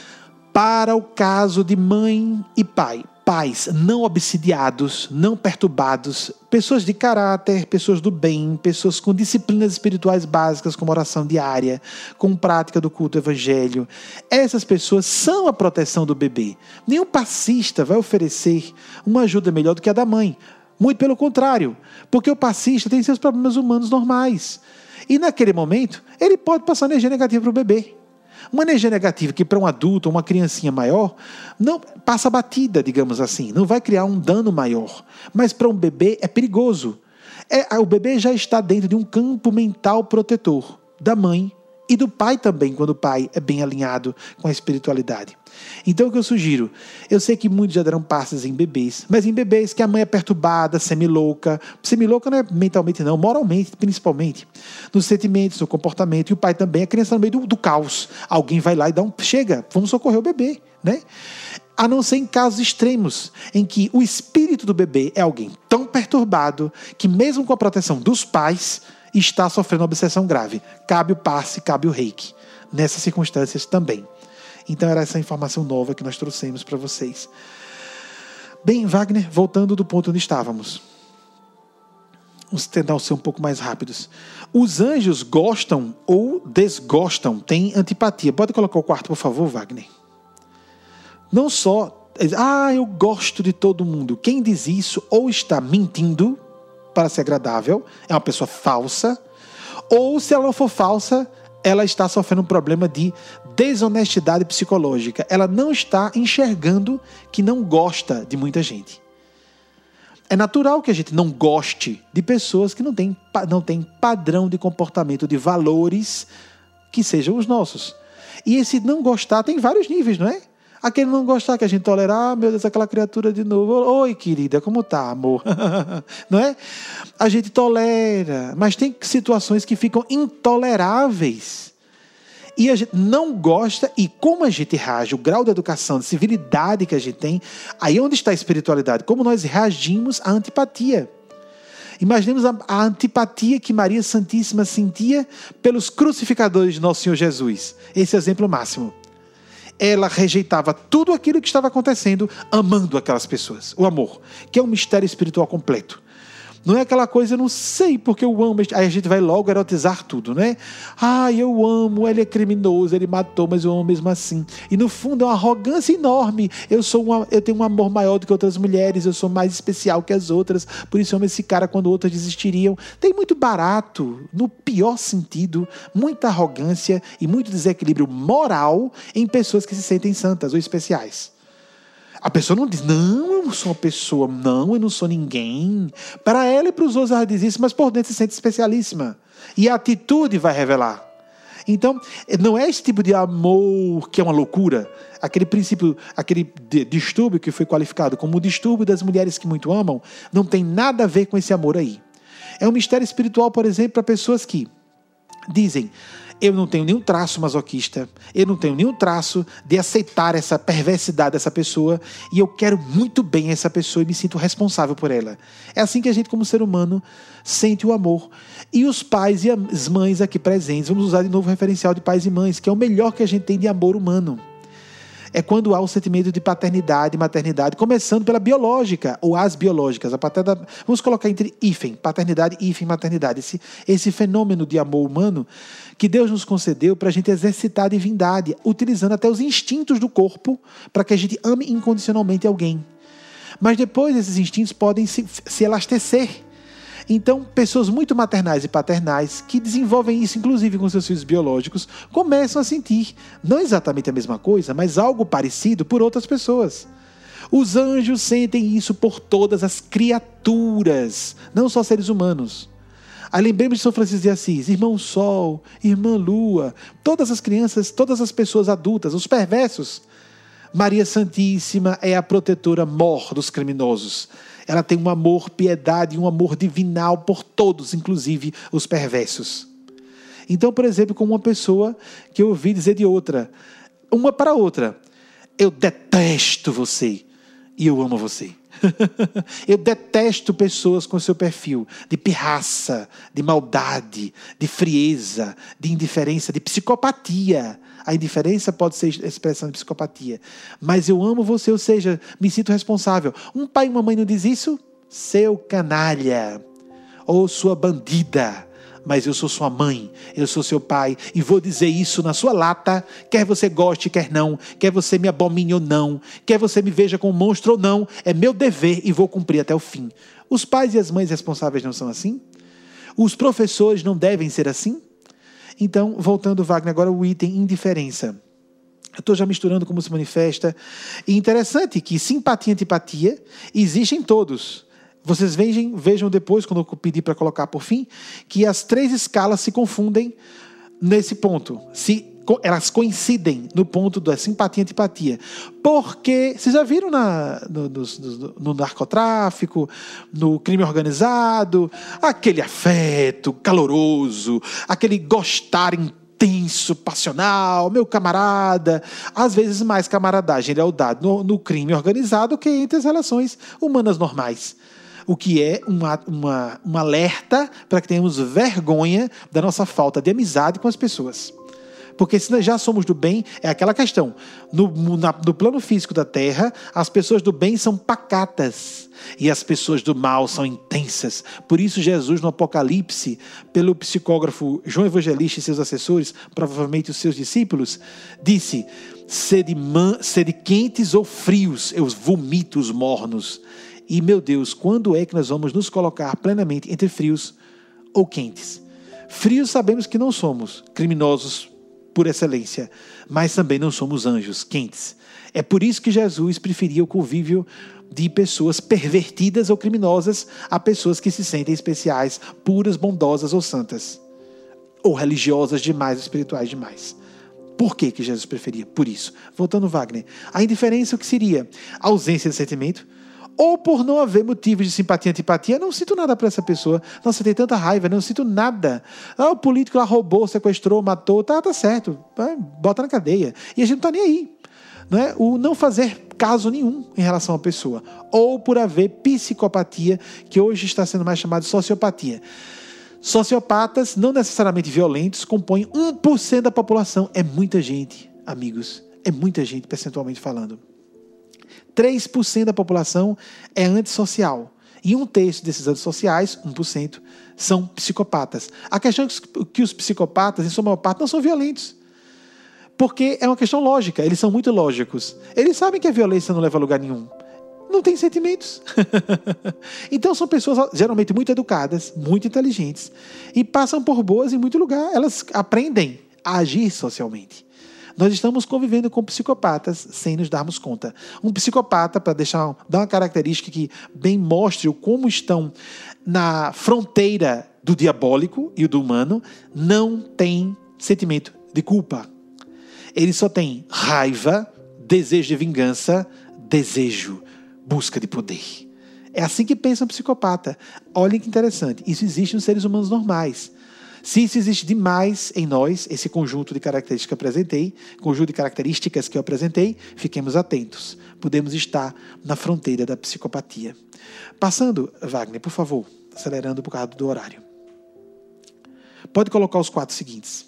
para o caso de mãe e pai, pais não obsidiados, não perturbados, pessoas de caráter, pessoas do bem, pessoas com disciplinas espirituais básicas, como oração diária, com prática do culto evangelho. Essas pessoas são a proteção do bebê. Nenhum passista vai oferecer uma ajuda melhor do que a da mãe. Muito pelo contrário, porque o passista tem seus problemas humanos normais. E naquele momento, ele pode passar energia negativa para o bebê. Uma energia negativa que para um adulto ou uma criancinha maior não passa batida, digamos assim, não vai criar um dano maior. Mas para um bebê é perigoso. O bebê já está dentro de um campo mental protetor da mãe E do pai também, quando o pai é bem alinhado com a espiritualidade. Então o que eu sugiro? Eu sei que muitos já deram passes em bebês, mas em bebês que a mãe é perturbada, semilouca. Semilouca não é mentalmente não, moralmente principalmente. Nos sentimentos, no comportamento. E o pai também, a criança no meio do caos. Alguém vai lá e dá chega, vamos socorrer o bebê, né? A não ser em casos extremos, em que o espírito do bebê é alguém tão perturbado que mesmo com a proteção dos pais, está sofrendo uma obsessão grave. Cabe o passe, cabe o reiki. Nessas circunstâncias também. Então era essa informação nova que nós trouxemos para vocês. Bem, Wagner, voltando do ponto onde estávamos. Vamos tentar ser um pouco mais rápidos. Os anjos gostam ou desgostam, têm antipatia. Pode colocar o quarto, por favor, Wagner? Não só, eu gosto de todo mundo. Quem diz isso ou está mentindo para ser agradável, é uma pessoa falsa, ou se ela não for falsa, ela está sofrendo um problema de desonestidade psicológica. Ela não está enxergando que não gosta de muita gente. É natural que a gente não goste de pessoas que não têm padrão de comportamento, de valores que sejam os nossos. E esse não gostar tem vários níveis, não é? Aquele não gostar que a gente tolera, meu Deus, aquela criatura de novo. Oi, querida, como tá, amor? Não é? A gente tolera, mas tem situações que ficam intoleráveis. E a gente não gosta, e como a gente reage, o grau de educação, de civilidade que a gente tem, aí onde está a espiritualidade? Como nós reagimos à antipatia. Imaginemos a antipatia que Maria Santíssima sentia pelos crucificadores de Nosso Senhor Jesus. Esse é o exemplo máximo. Ela rejeitava tudo aquilo que estava acontecendo, amando aquelas pessoas. O amor, que é um mistério espiritual completo. Não é aquela coisa, eu não sei porque eu amo. Aí a gente vai logo erotizar tudo, né? Eu amo, ele é criminoso, ele matou, mas eu amo mesmo assim. E no fundo é uma arrogância enorme. Eu tenho um amor maior do que outras mulheres, eu sou mais especial que as outras, por isso eu amo esse cara quando outras desistiriam. Tem muito barato, no pior sentido, muita arrogância e muito desequilíbrio moral em pessoas que se sentem santas ou especiais. A pessoa não diz, não, eu não sou uma pessoa, não, eu não sou ninguém. Para ela e para os outros ela diz isso, mas por dentro se sente especialíssima. E a atitude vai revelar. Então, não é esse tipo de amor que é uma loucura. Aquele princípio, aquele distúrbio que foi qualificado como o distúrbio das mulheres que muito amam, não tem nada a ver com esse amor aí. É um mistério espiritual, por exemplo, para pessoas que dizem, eu não tenho nenhum traço masoquista, eu não tenho nenhum traço de aceitar essa perversidade dessa pessoa e eu quero muito bem essa pessoa e me sinto responsável por ela. É assim que a gente, como ser humano, sente o amor. E os pais e as mães aqui presentes, vamos usar de novo o referencial de pais e mães, que é o melhor que a gente tem de amor humano. É quando há o sentimento de paternidade e maternidade, começando pela biológica, ou as biológicas. Vamos colocar entre hífen, paternidade e hífen, maternidade. Esse fenômeno de amor humano que Deus nos concedeu para a gente exercitar a divindade, utilizando até os instintos do corpo para que a gente ame incondicionalmente alguém. Mas depois esses instintos podem se elastecer. Então, pessoas muito maternais e paternais, que desenvolvem isso, inclusive com seus filhos biológicos, começam a sentir, não exatamente a mesma coisa, mas algo parecido por outras pessoas. Os anjos sentem isso por todas as criaturas, não só seres humanos. Aí lembremos de São Francisco de Assis, irmão Sol, irmã Lua, todas as crianças, todas as pessoas adultas, os perversos. Maria Santíssima é a protetora mor dos criminosos. Ela tem um amor, piedade e um amor divinal por todos, inclusive os perversos. Então, por exemplo, como uma pessoa que eu ouvi dizer de outra, uma para outra, eu detesto você e eu amo você. Eu detesto pessoas com seu perfil de pirraça, de maldade, de frieza, de indiferença, de psicopatia. A indiferença pode ser expressão de psicopatia. Mas eu amo você, ou seja, me sinto responsável. Um pai e uma mãe não diz isso? Seu canalha. Ou sua bandida. Mas eu sou sua mãe, eu sou seu pai. E vou dizer isso na sua lata. Quer você goste, quer não. Quer você me abomine ou não. Quer você me veja como um monstro ou não. É meu dever e vou cumprir até o fim. Os pais e as mães responsáveis não são assim? Os professores não devem ser assim? Então, voltando, Wagner, agora o item indiferença. Eu estou já misturando como se manifesta. E interessante que simpatia e antipatia existem em todos. Vocês vejam depois, quando eu pedir para colocar por fim, que as 3 escalas se confundem nesse ponto. Elas coincidem no ponto da simpatia e antipatia. Porque, vocês já viram no narcotráfico, no crime organizado, aquele afeto caloroso, aquele gostar intenso, passional, meu camarada, às vezes mais camaradagem e lealdade no crime organizado que entre as relações humanas normais. O que é um alerta para que tenhamos vergonha da nossa falta de amizade com as pessoas. Porque se nós já somos do bem, é aquela questão. No plano físico da Terra, as pessoas do bem são pacatas. E as pessoas do mal são intensas. Por isso Jesus, no Apocalipse, pelo psicógrafo João Evangelista e seus assessores, provavelmente os seus discípulos, disse: sede quentes ou frios, eu vomito os mornos. E, meu Deus, quando é que nós vamos nos colocar plenamente entre frios ou quentes? Frios sabemos que não somos criminosos por excelência, mas também não somos anjos quentes. É por isso que Jesus preferia o convívio de pessoas pervertidas ou criminosas a pessoas que se sentem especiais, puras, bondosas ou santas, ou religiosas demais, espirituais demais. Por que Jesus preferia? Por isso. Voltando, Wagner, a indiferença, o que seria? A ausência de sentimento, ou por não haver motivos de simpatia e antipatia, não sinto nada para essa pessoa. Nossa, tem tanta raiva, não sinto nada. O político lá roubou, sequestrou, matou, tá certo, bota na cadeia. E a gente não está nem aí. Não é? O não fazer caso nenhum em relação à pessoa. Ou por haver psicopatia, que hoje está sendo mais chamada de sociopatia. Sociopatas, não necessariamente violentos, compõem 1% da população. É muita gente, amigos. É muita gente, percentualmente falando. 3% da população é antissocial. E 1/3 desses antissociais, 1%, são psicopatas. A questão é que os psicopatas, em sua maior parte, não são violentos. Porque é uma questão lógica. Eles são muito lógicos. Eles sabem que a violência não leva a lugar nenhum. Não tem sentimentos. Então são pessoas geralmente muito educadas, muito inteligentes. E passam por boas em muito lugar. Elas aprendem a agir socialmente. Nós estamos convivendo com psicopatas sem nos darmos conta. Um psicopata, para dar uma característica que bem mostre como estão na fronteira do diabólico e do humano, não tem sentimento de culpa. Ele só tem raiva, desejo de vingança, desejo, busca de poder. É assim que pensa um psicopata. Olhem que interessante. Isso existe nos seres humanos normais. Se isso existe demais em nós, esse conjunto de características que eu apresentei, fiquemos atentos. Podemos estar na fronteira da psicopatia. Passando, Wagner, por favor, acelerando por causa do horário. Pode colocar os 4 seguintes.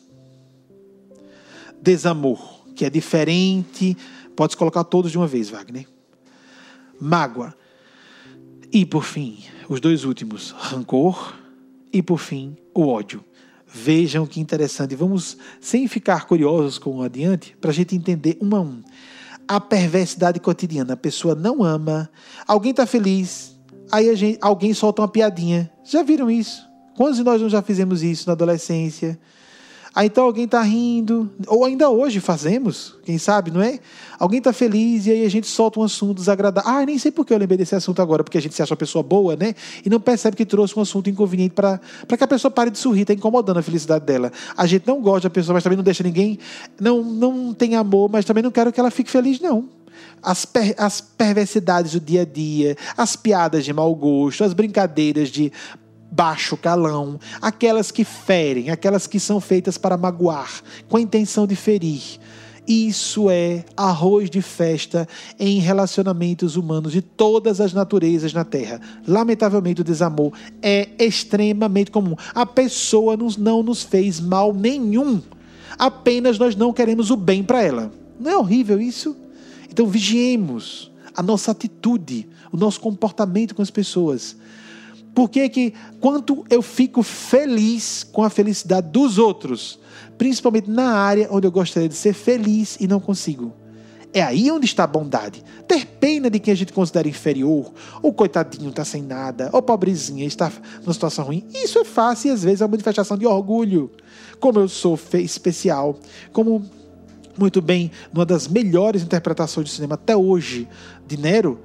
Desamor, que é diferente. Pode colocar todos de uma vez, Wagner. Mágoa. E, por fim, os 2 últimos, rancor. E, por fim, o ódio. Vejam que interessante. Vamos, sem ficar curiosos com o adiante, para a gente entender um a um. A perversidade cotidiana. A pessoa não ama. Alguém está feliz. Aí alguém solta uma piadinha. Já viram isso? Quantos de nós não já fizemos isso na adolescência? Aí então alguém está rindo, ou ainda hoje fazemos, quem sabe, não é? Alguém está feliz e aí a gente solta um assunto desagradável. Nem sei por que eu lembrei desse assunto agora, porque a gente se acha uma pessoa boa, né? E não percebe que trouxe um assunto inconveniente para que a pessoa pare de sorrir, está incomodando a felicidade dela. A gente não gosta da pessoa, mas também não deixa ninguém, não tem amor, mas também não quero que ela fique feliz, não. As perversidades do dia a dia, as piadas de mau gosto, as brincadeiras de baixo calão, aquelas que ferem, aquelas que são feitas para magoar, com a intenção de ferir. Isso é arroz de festa em relacionamentos humanos de todas as naturezas na Terra. Lamentavelmente, o desamor é extremamente comum. A pessoa não nos fez mal nenhum, apenas nós não queremos o bem para ela. Não é horrível isso? Então vigiemos a nossa atitude, o nosso comportamento com as pessoas. Porque quanto eu fico feliz com a felicidade dos outros, principalmente na área onde eu gostaria de ser feliz e não consigo. É aí onde está a bondade. Ter pena de quem a gente considera inferior, ou coitadinho está sem nada, ou pobrezinha está numa situação ruim. Isso é fácil e às vezes é uma manifestação de orgulho. Como eu sou especial, como muito bem, numa das melhores interpretações de cinema até hoje, de Nero,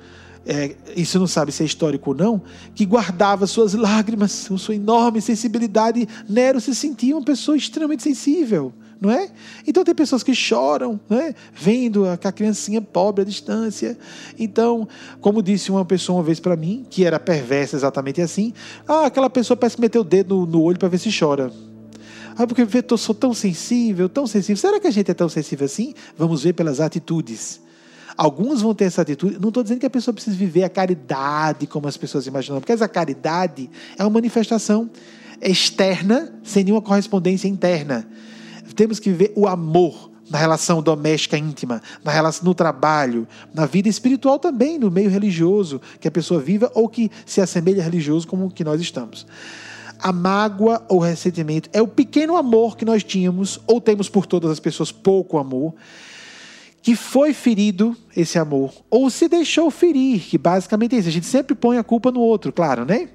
isso não sabe se é histórico ou não, que guardava suas lágrimas, com sua enorme sensibilidade. Nero se sentia uma pessoa extremamente sensível, não é? Então tem pessoas que choram, não é? Vendo a criancinha pobre à distância. Então, como disse uma pessoa uma vez para mim, que era perversa exatamente assim, aquela pessoa parece que meteu o dedo no olho para ver se chora. Porque eu sou tão sensível, tão sensível. Será que a gente é tão sensível assim? Vamos ver pelas atitudes. Alguns vão ter essa atitude. Não estou dizendo que a pessoa precisa viver a caridade como as pessoas imaginam, porque essa caridade é uma manifestação externa sem nenhuma correspondência interna. Temos que viver o amor na relação doméstica íntima, na relação no trabalho, na vida espiritual também, no meio religioso, que a pessoa viva ou que se assemelhe a religioso como que nós estamos. A mágoa ou ressentimento é o pequeno amor que nós tínhamos ou temos por todas as pessoas, pouco amor, que foi ferido, esse amor, ou se deixou ferir, que basicamente é isso. A gente sempre põe a culpa no outro, claro, né?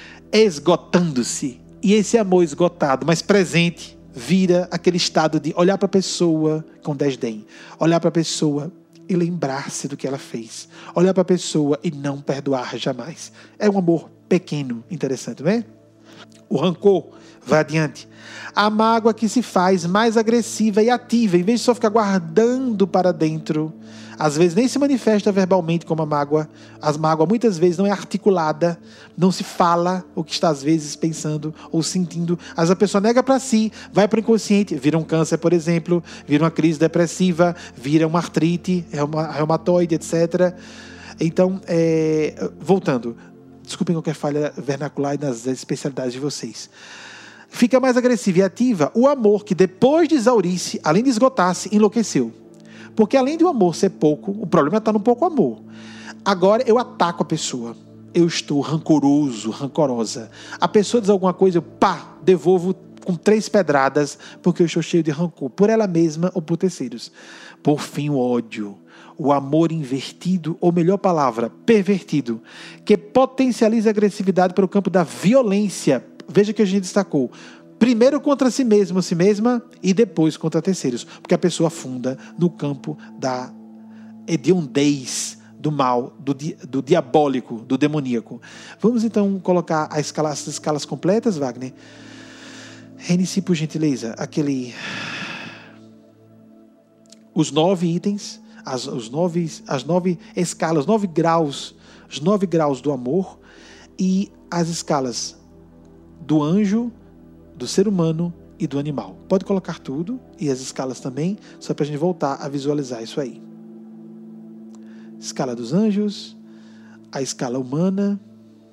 Esgotando-se. E esse amor esgotado, mas presente, vira aquele estado de olhar para a pessoa com desdém, olhar para a pessoa e lembrar-se do que ela fez, olhar para a pessoa e não perdoar jamais. É um amor pequeno, interessante, não é? O rancor vai adiante. A mágoa que se faz mais agressiva e ativa, em vez de só ficar guardando para dentro. Às vezes nem se manifesta verbalmente como a mágoa. A mágoa muitas vezes não é articulada, não se fala o que está às vezes pensando ou sentindo. Às vezes a pessoa nega para si, vai para o inconsciente, vira um câncer, por exemplo, vira uma crise depressiva, vira uma artrite, reumatoide, etc. Então, voltando, desculpem qualquer falha vernacular nas especialidades de vocês. Fica mais agressiva e ativa o amor que depois de exaurir-se, além de esgotar-se, enlouqueceu. Porque além de o amor ser pouco, o problema está no pouco amor. Agora eu ataco a pessoa. Eu estou rancoroso, rancorosa. A pessoa diz alguma coisa, eu devolvo com 3 pedradas, porque eu estou cheio de rancor, por ela mesma ou por terceiros. Por fim, o ódio. O amor invertido, ou melhor palavra, pervertido, que potencializa a agressividade para o campo da violência. Veja que a gente destacou. Primeiro contra si mesmo, si mesma, e depois contra terceiros. Porque a pessoa afunda no campo da hediondez, do mal, do diabólico, do demoníaco. Vamos então colocar as escalas completas, Wagner? Reinicie, por gentileza, os 9 itens, as 9 escalas, os 9 graus do amor e as escalas do anjo, do ser humano e do animal. Pode colocar tudo e as escalas também, só para a gente voltar a visualizar isso aí. Escala dos anjos, a escala humana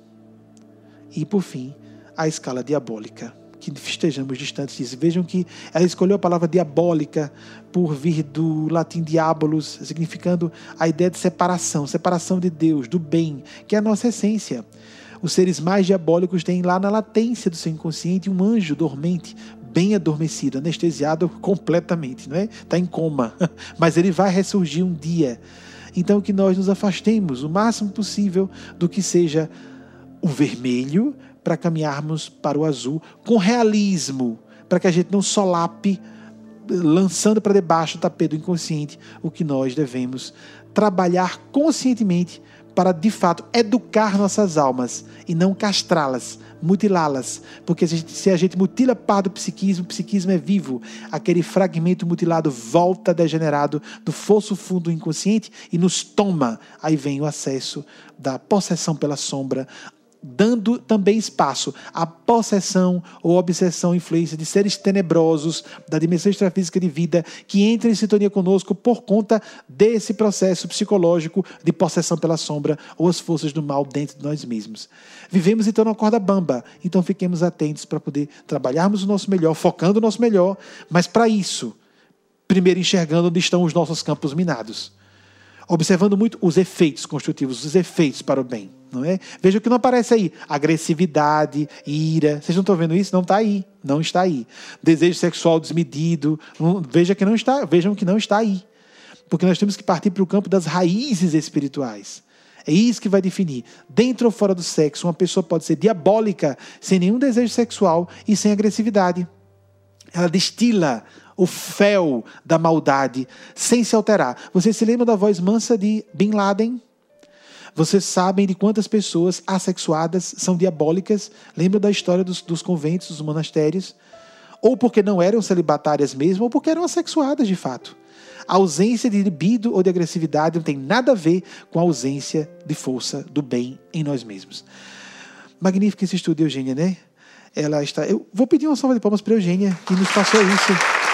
e, por fim, a escala diabólica. Que estejamos distantes disso. Vejam que ela escolheu a palavra diabólica por vir do latim diabolos, significando a ideia de separação de Deus, do bem, que é a nossa essência. Os seres mais diabólicos têm lá na latência do seu inconsciente um anjo dormente, bem adormecido, anestesiado completamente, não é? Está em coma, mas ele vai ressurgir um dia. Então que nós nos afastemos o máximo possível do que seja o vermelho, para caminharmos para o azul com realismo, para que a gente não solape, lançando para debaixo do tapete do inconsciente o que nós devemos trabalhar conscientemente para, de fato, educar nossas almas e não castrá-las, mutilá-las. Porque se a gente mutila parte do psiquismo, o psiquismo é vivo. Aquele fragmento mutilado volta degenerado do fosso fundo do inconsciente e nos toma. Aí vem o acesso da possessão pela sombra, dando também espaço à possessão ou obsessão, influência de seres tenebrosos da dimensão extrafísica de vida que entram em sintonia conosco por conta desse processo psicológico de possessão pela sombra ou as forças do mal dentro de nós mesmos. Vivemos então na corda bamba, então fiquemos atentos para poder trabalharmos o nosso melhor, focando o nosso melhor, mas para isso, primeiro enxergando onde estão os nossos campos minados. Observando muito os efeitos construtivos, os efeitos para o bem, não é? Veja que não aparece aí agressividade, ira. Vocês não estão vendo isso? Não está aí, não está aí. Desejo sexual desmedido, vejam que não está aí. Porque nós temos que partir para o campo das raízes espirituais. É isso que vai definir. Dentro ou fora do sexo, uma pessoa pode ser diabólica, sem nenhum desejo sexual e sem agressividade. Ela destila o fel da maldade, sem se alterar. Você se lembra da voz mansa de Bin Laden? Vocês sabem de quantas pessoas assexuadas são diabólicas? Lembra da história dos conventos, dos monastérios? Ou porque não eram celibatárias mesmo, ou porque eram assexuadas de fato. A ausência de libido ou de agressividade não tem nada a ver com a ausência de força do bem em nós mesmos. Magnífico esse estudo de Eugênia, né? Eu vou pedir uma salva de palmas para Eugênia, que nos passou isso.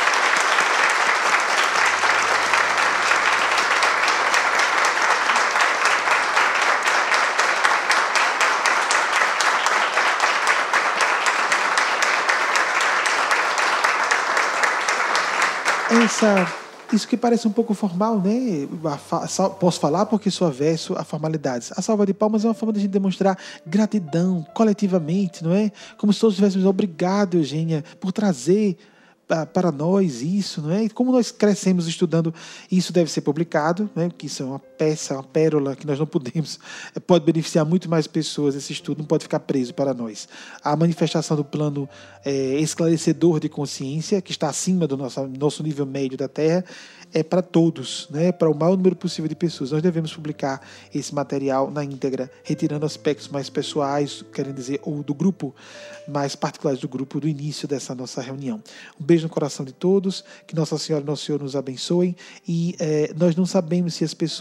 Isso que parece um pouco formal, né? Posso falar porque sou averso a formalidades. A salva de palmas é uma forma de a gente demonstrar gratidão coletivamente, não é? Como se todos estivéssemos obrigado, Eugênia, por trazer para nós isso, não é? Como nós crescemos estudando, isso deve ser publicado, né? Que isso é uma peça, uma pérola que nós não podemos, pode beneficiar muito mais pessoas. Esse estudo não pode ficar preso para nós. A manifestação do plano esclarecedor de consciência, que está acima do nosso nível médio da Terra, é para todos, né? Para o maior número possível de pessoas. Nós devemos publicar esse material na íntegra, retirando aspectos mais pessoais, querendo dizer, ou do grupo, mais particulares do grupo, do início dessa nossa reunião. Um beijo no coração de todos, que Nossa Senhora e Nosso Senhor nos abençoem, e nós não sabemos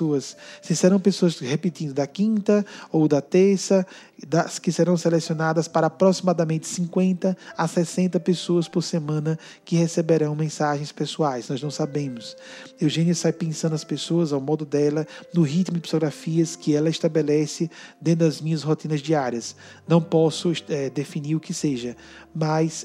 se serão pessoas repetindo da quinta ou da terça, que serão selecionadas para aproximadamente 50 a 60 pessoas por semana que receberão mensagens pessoais. Nós não sabemos. Eugênia sai pensando as pessoas ao modo dela, no ritmo de psicografias que ela estabelece dentro das minhas rotinas diárias. Não posso definir o que seja, mas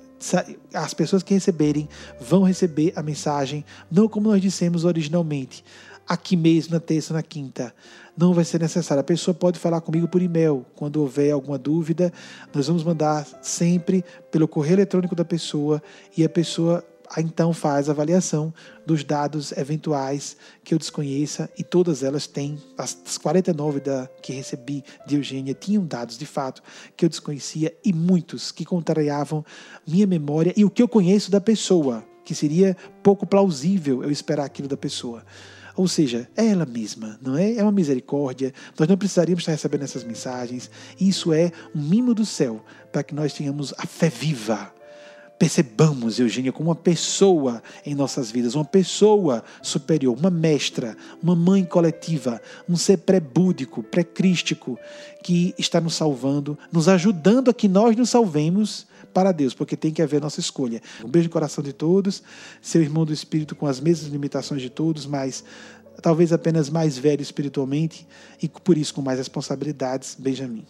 as pessoas que receberem vão receber a mensagem, não como nós dissemos originalmente, aqui mesmo, na terça, na quinta. Não vai ser necessário. A pessoa pode falar comigo por e-mail. Quando houver alguma dúvida, nós vamos mandar sempre pelo correio eletrônico da pessoa, e a pessoa então faz a avaliação dos dados eventuais que eu desconheça, e todas elas têm, as 49 que recebi de Eugênia tinham dados de fato que eu desconhecia, e muitos que contrariavam minha memória e o que eu conheço da pessoa, que seria pouco plausível eu esperar aquilo da pessoa. Ou seja, é ela mesma, não é? É uma misericórdia. Nós não precisaríamos estar recebendo essas mensagens. Isso é um mimo do céu para que nós tenhamos a fé viva. Percebamos Eugênia como uma pessoa em nossas vidas, uma pessoa superior, uma mestra, uma mãe coletiva, um ser pré-búdico, pré-crístico, que está nos salvando, nos ajudando a que nós nos salvemos para Deus, porque tem que haver nossa escolha. Um beijo no coração de todos, seu irmão do Espírito com as mesmas limitações de todos, mas talvez apenas mais velho espiritualmente e por isso com mais responsabilidades, Benjamin.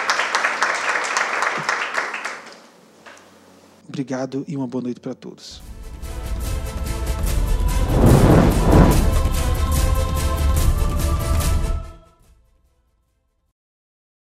Obrigado e uma boa noite para todos.